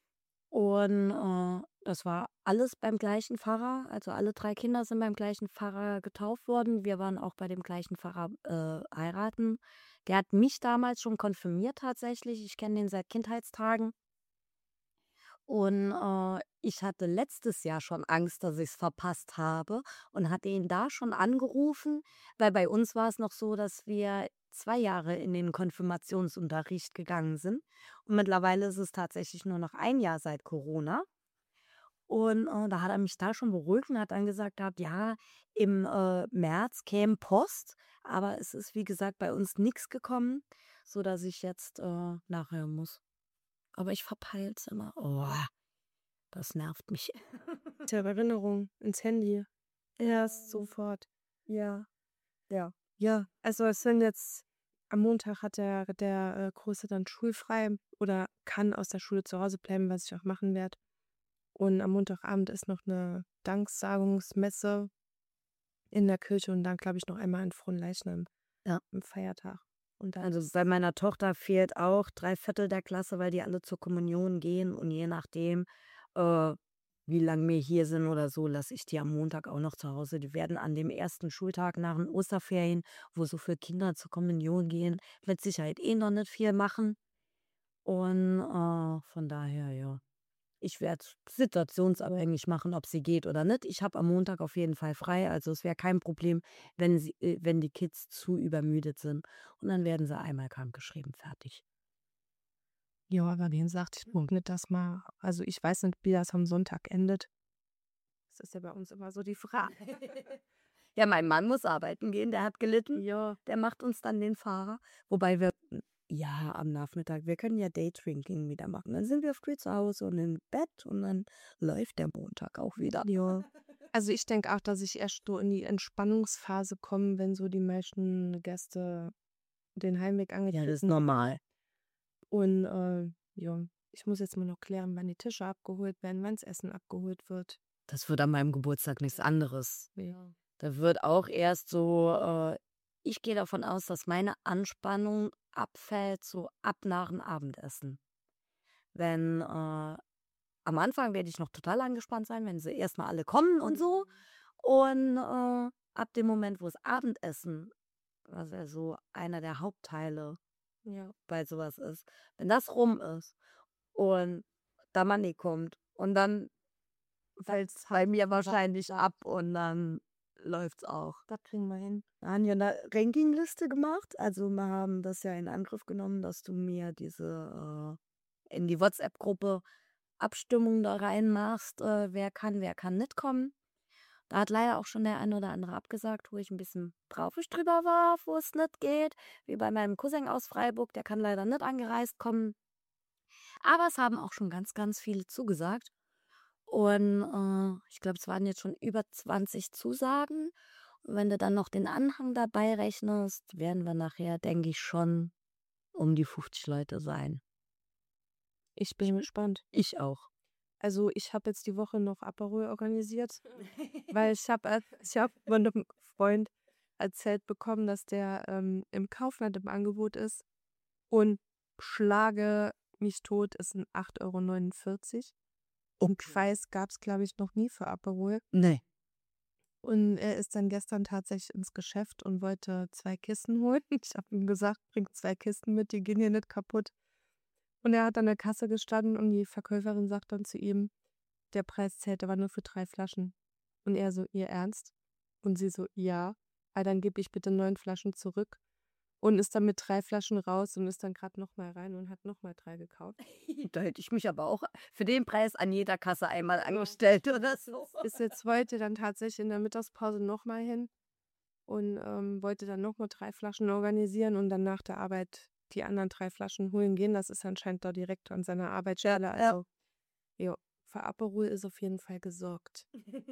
Und äh, das war alles beim gleichen Pfarrer. Also alle drei Kinder sind beim gleichen Pfarrer getauft worden. Wir waren auch bei dem gleichen Pfarrer äh, heiraten. Der hat mich damals schon konfirmiert tatsächlich. Ich kenne den seit Kindheitstagen. Und äh, ich hatte letztes Jahr schon Angst, dass ich es verpasst habe und hatte ihn da schon angerufen, weil bei uns war es noch so, dass wir zwei Jahre in den Konfirmationsunterricht gegangen sind. Und mittlerweile ist es tatsächlich nur noch ein Jahr seit Corona. Und äh, da hat er mich da schon beruhigt und hat dann gesagt gehabt, ja, im äh, März käme Post, aber es ist wie gesagt bei uns nichts gekommen, sodass ich jetzt äh, nachhören muss. Aber ich verpeil's immer. Oh, das nervt mich. Zur Erinnerung ins Handy, Erst so. sofort. Ja. Ja. Ja, also es sind jetzt, am Montag hat der, der äh, Große dann schulfrei oder kann aus der Schule zu Hause bleiben, was ich auch machen werde. Und am Montagabend ist noch eine Danksagungsmesse in der Kirche und dann, glaube ich, noch einmal in Fronleichnam Ja. am Feiertag. Und dann Also bei meiner Tochter fehlt auch drei Viertel der Klasse, weil die alle zur Kommunion gehen. Und je nachdem, äh, wie lange wir hier sind oder so, lasse ich die am Montag auch noch zu Hause. Die werden an dem ersten Schultag nach den Osterferien, wo so viele Kinder zur Kommunion gehen, mit Sicherheit eh noch nicht viel machen. Und äh, von daher, ja. Ich werde situationsabhängig machen, ob sie geht oder nicht. Ich habe am Montag auf jeden Fall frei, also es wäre kein Problem, wenn sie, äh, wenn die Kids zu übermüdet sind. Und dann werden sie einmal krankgeschrieben, fertig. ja, aber wie gesagt, ich gucke nicht, dass mal, also ich weiß nicht, wie das am Sonntag endet. Das ist ja bei uns immer so die Frage. Ja, mein Mann muss arbeiten gehen, der hat gelitten. Ja, Der macht uns dann den Fahrer. Wobei wir, ja, am Nachmittag, wir können ja Daydrinking wieder machen. Dann sind wir früh zu Hause und im Bett und dann läuft der Montag auch wieder. ja. Also ich denke auch, dass ich erst so in die Entspannungsphase komme, wenn so die meisten Gäste den Heimweg Ja, das ist angetreten normal. und äh, ja, ich muss jetzt mal noch klären, wann die Tische abgeholt werden, wann das Essen abgeholt wird. Das wird an meinem Geburtstag nichts anderes. Ja. Da wird auch erst so, äh, ich gehe davon aus, dass meine Anspannung abfällt, so ab nach dem Abendessen. Wenn, äh, am Anfang werde ich noch total angespannt sein, wenn sie erstmal alle kommen und so. Und äh, ab dem Moment, wo das Abendessen, was ja so einer der Hauptteile Ja. bei sowas ist, wenn das rum ist und der Manni kommt und dann fällt es bei mir wahrscheinlich ab und dann läuft's auch. Das kriegen wir hin. Wir haben ja eine Rankingliste gemacht. Also wir haben das ja in Angriff genommen, dass du mir diese äh, in die WhatsApp-Gruppe Abstimmung da reinmachst, äh, wer kann, wer kann nicht kommen. Da hat leider auch schon der ein oder andere abgesagt, wo ich ein bisschen traurig drüber war, wo es nicht geht. Wie bei meinem Cousin aus Freiburg, der kann leider nicht angereist kommen. Aber es haben auch schon ganz, ganz viele zugesagt. Und äh, ich glaube, es waren jetzt schon über zwanzig Zusagen. Und wenn du dann noch den Anhang dabei rechnest, werden wir nachher, denke ich, schon um die fünfzig Leute sein. Ich bin gespannt. Ich auch. Also ich habe jetzt die Woche noch Aperol organisiert, weil ich habe ich hab von einem Freund erzählt bekommen, dass der ähm, im Kaufland im Angebot ist und schlage mich tot, ist ein acht Euro neunundvierzig. Und Preis gab es, glaube ich, noch nie für Aperol. Nee. Und er ist dann gestern tatsächlich ins Geschäft und wollte zwei Kisten holen. Ich habe ihm gesagt, bring zwei Kisten mit, die gehen hier nicht kaputt. Und er hat an der Kasse gestanden und die Verkäuferin sagt dann zu ihm, der Preis zählt aber nur für drei Flaschen. Und er so, ihr Ernst? Und sie so, ja. Ah, dann gebe ich bitte neun Flaschen zurück. Und ist dann mit drei Flaschen raus und ist dann gerade nochmal rein und hat nochmal drei gekauft. Da hätte ich mich aber auch für den Preis an jeder Kasse einmal angestellt oder so. Ist jetzt heute dann tatsächlich in der Mittagspause nochmal hin und ähm, wollte dann nochmal drei Flaschen organisieren und dann nach der Arbeit die anderen drei Flaschen holen gehen. Das ist anscheinend da direkt an seiner Arbeitsstelle. Ja. Also, jo, für Aperol ist auf jeden Fall gesorgt.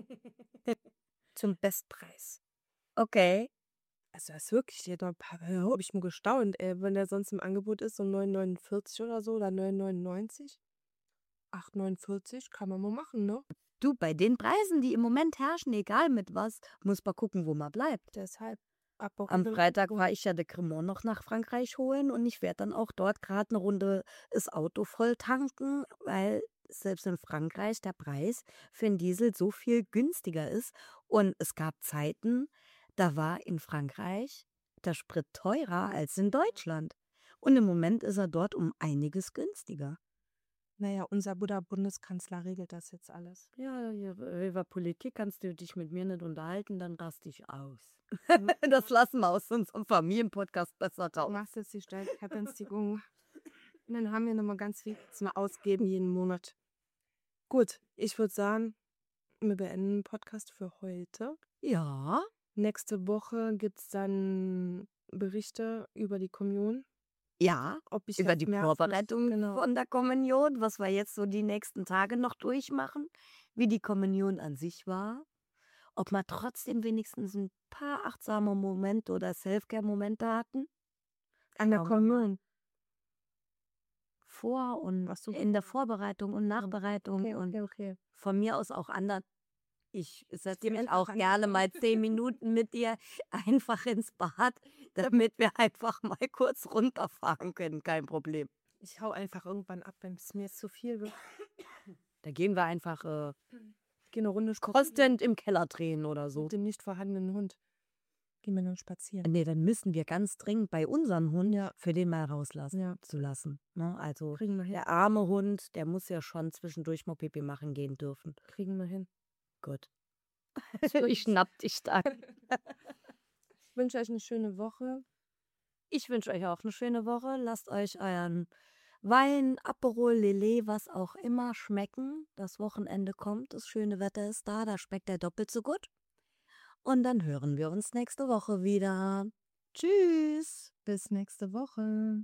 Zum Bestpreis. Okay. Also das ist wirklich, da habe ich mir gestaunt, ey, wenn der sonst im Angebot ist, so neun neunundvierzig oder so oder neun neunundneunzig. acht neunundvierzig kann man mal machen, ne? Du, bei den Preisen, die im Moment herrschen, egal mit was, muss man gucken, wo man bleibt. Deshalb. Am Freitag war ich ja de Cremant noch nach Frankreich holen und ich werde dann auch dort gerade eine Runde das Auto voll tanken, weil selbst in Frankreich der Preis für einen Diesel so viel günstiger ist. Und es gab Zeiten, da war in Frankreich der Sprit teurer als in Deutschland. Und im Moment ist er dort um einiges günstiger. Naja, unser Buddha Bundeskanzler regelt das jetzt alles. Ja, über Politik kannst du dich mit mir nicht unterhalten, dann raste ich aus. Das lassen wir aus unserem Familienpodcast besser raus. Du machst jetzt die Steuervergünstigung. Und dann haben wir nochmal ganz viel zum Ausgeben jeden Monat. Gut, ich würde sagen, wir beenden den Podcast für heute. Ja. Nächste Woche gibt es dann Berichte über die Kommunion. Ja, Ob ich über jetzt die merke, Vorbereitung genau. von der Kommunion, was wir jetzt so die nächsten Tage noch durchmachen, wie die Kommunion an sich war, ob wir trotzdem wenigstens ein paar achtsame Momente oder Selfcare-Momente hatten. An der Schauen wir Kommunion. Vor und Ach so. in der Vorbereitung und Nachbereitung Okay, und okay, okay. von mir aus auch anderen. Ich setze Geh mich einfach auch an- gerne mal zehn Minuten mit dir einfach ins Bad, damit wir einfach mal kurz runterfahren können. Kein Problem. Ich hau einfach irgendwann ab, wenn es mir jetzt zu viel wird. Da gehen wir einfach äh, Ich gehe eine Runde spazieren konstant im Keller drehen oder so. mit dem nicht vorhandenen Hund. Gehen wir dann spazieren. Nee, dann müssen wir ganz dringend bei unserem Hund Ja. für den mal rauslassen Ja. zu lassen. Ne? Also Kriegen wir hin. der arme Hund, der muss ja schon zwischendurch mal Pipi machen gehen dürfen. Kriegen wir hin. Gut. Ich Ich schnapp dich da. Ich wünsche euch eine schöne Woche. Ich wünsche euch auch eine schöne Woche. Lasst euch euren Wein, Aperol, Lillet, was auch immer schmecken. Das Wochenende kommt, das schöne Wetter ist da, da schmeckt er doppelt so gut. Und dann hören wir uns nächste Woche wieder. Tschüss. Bis nächste Woche.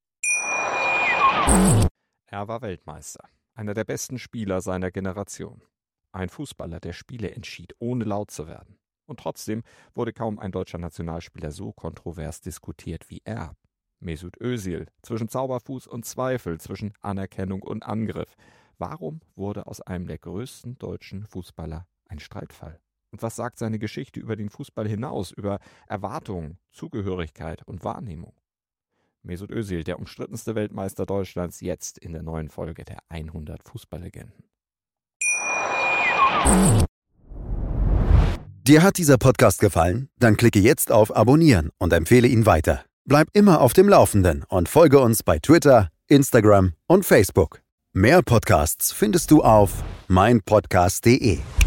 Er war Weltmeister, einer der besten Spieler seiner Generation. Ein Fußballer, der Spiele entschied, ohne laut zu werden. Und trotzdem wurde kaum ein deutscher Nationalspieler so kontrovers diskutiert wie er. Mesut Özil, zwischen Zauberfuß und Zweifel, zwischen Anerkennung und Angriff. Warum wurde aus einem der größten deutschen Fußballer ein Streitfall? Und was sagt seine Geschichte über den Fußball hinaus, über Erwartungen, Zugehörigkeit und Wahrnehmung? Mesut Özil, der umstrittenste Weltmeister Deutschlands, jetzt in der neuen Folge der hundert Fußballlegenden. Dir hat dieser Podcast gefallen? Dann klicke jetzt auf Abonnieren und empfehle ihn weiter. Bleib immer auf dem Laufenden und folge uns bei Twitter, Instagram und Facebook. Mehr Podcasts findest du auf meinpodcast punkt de.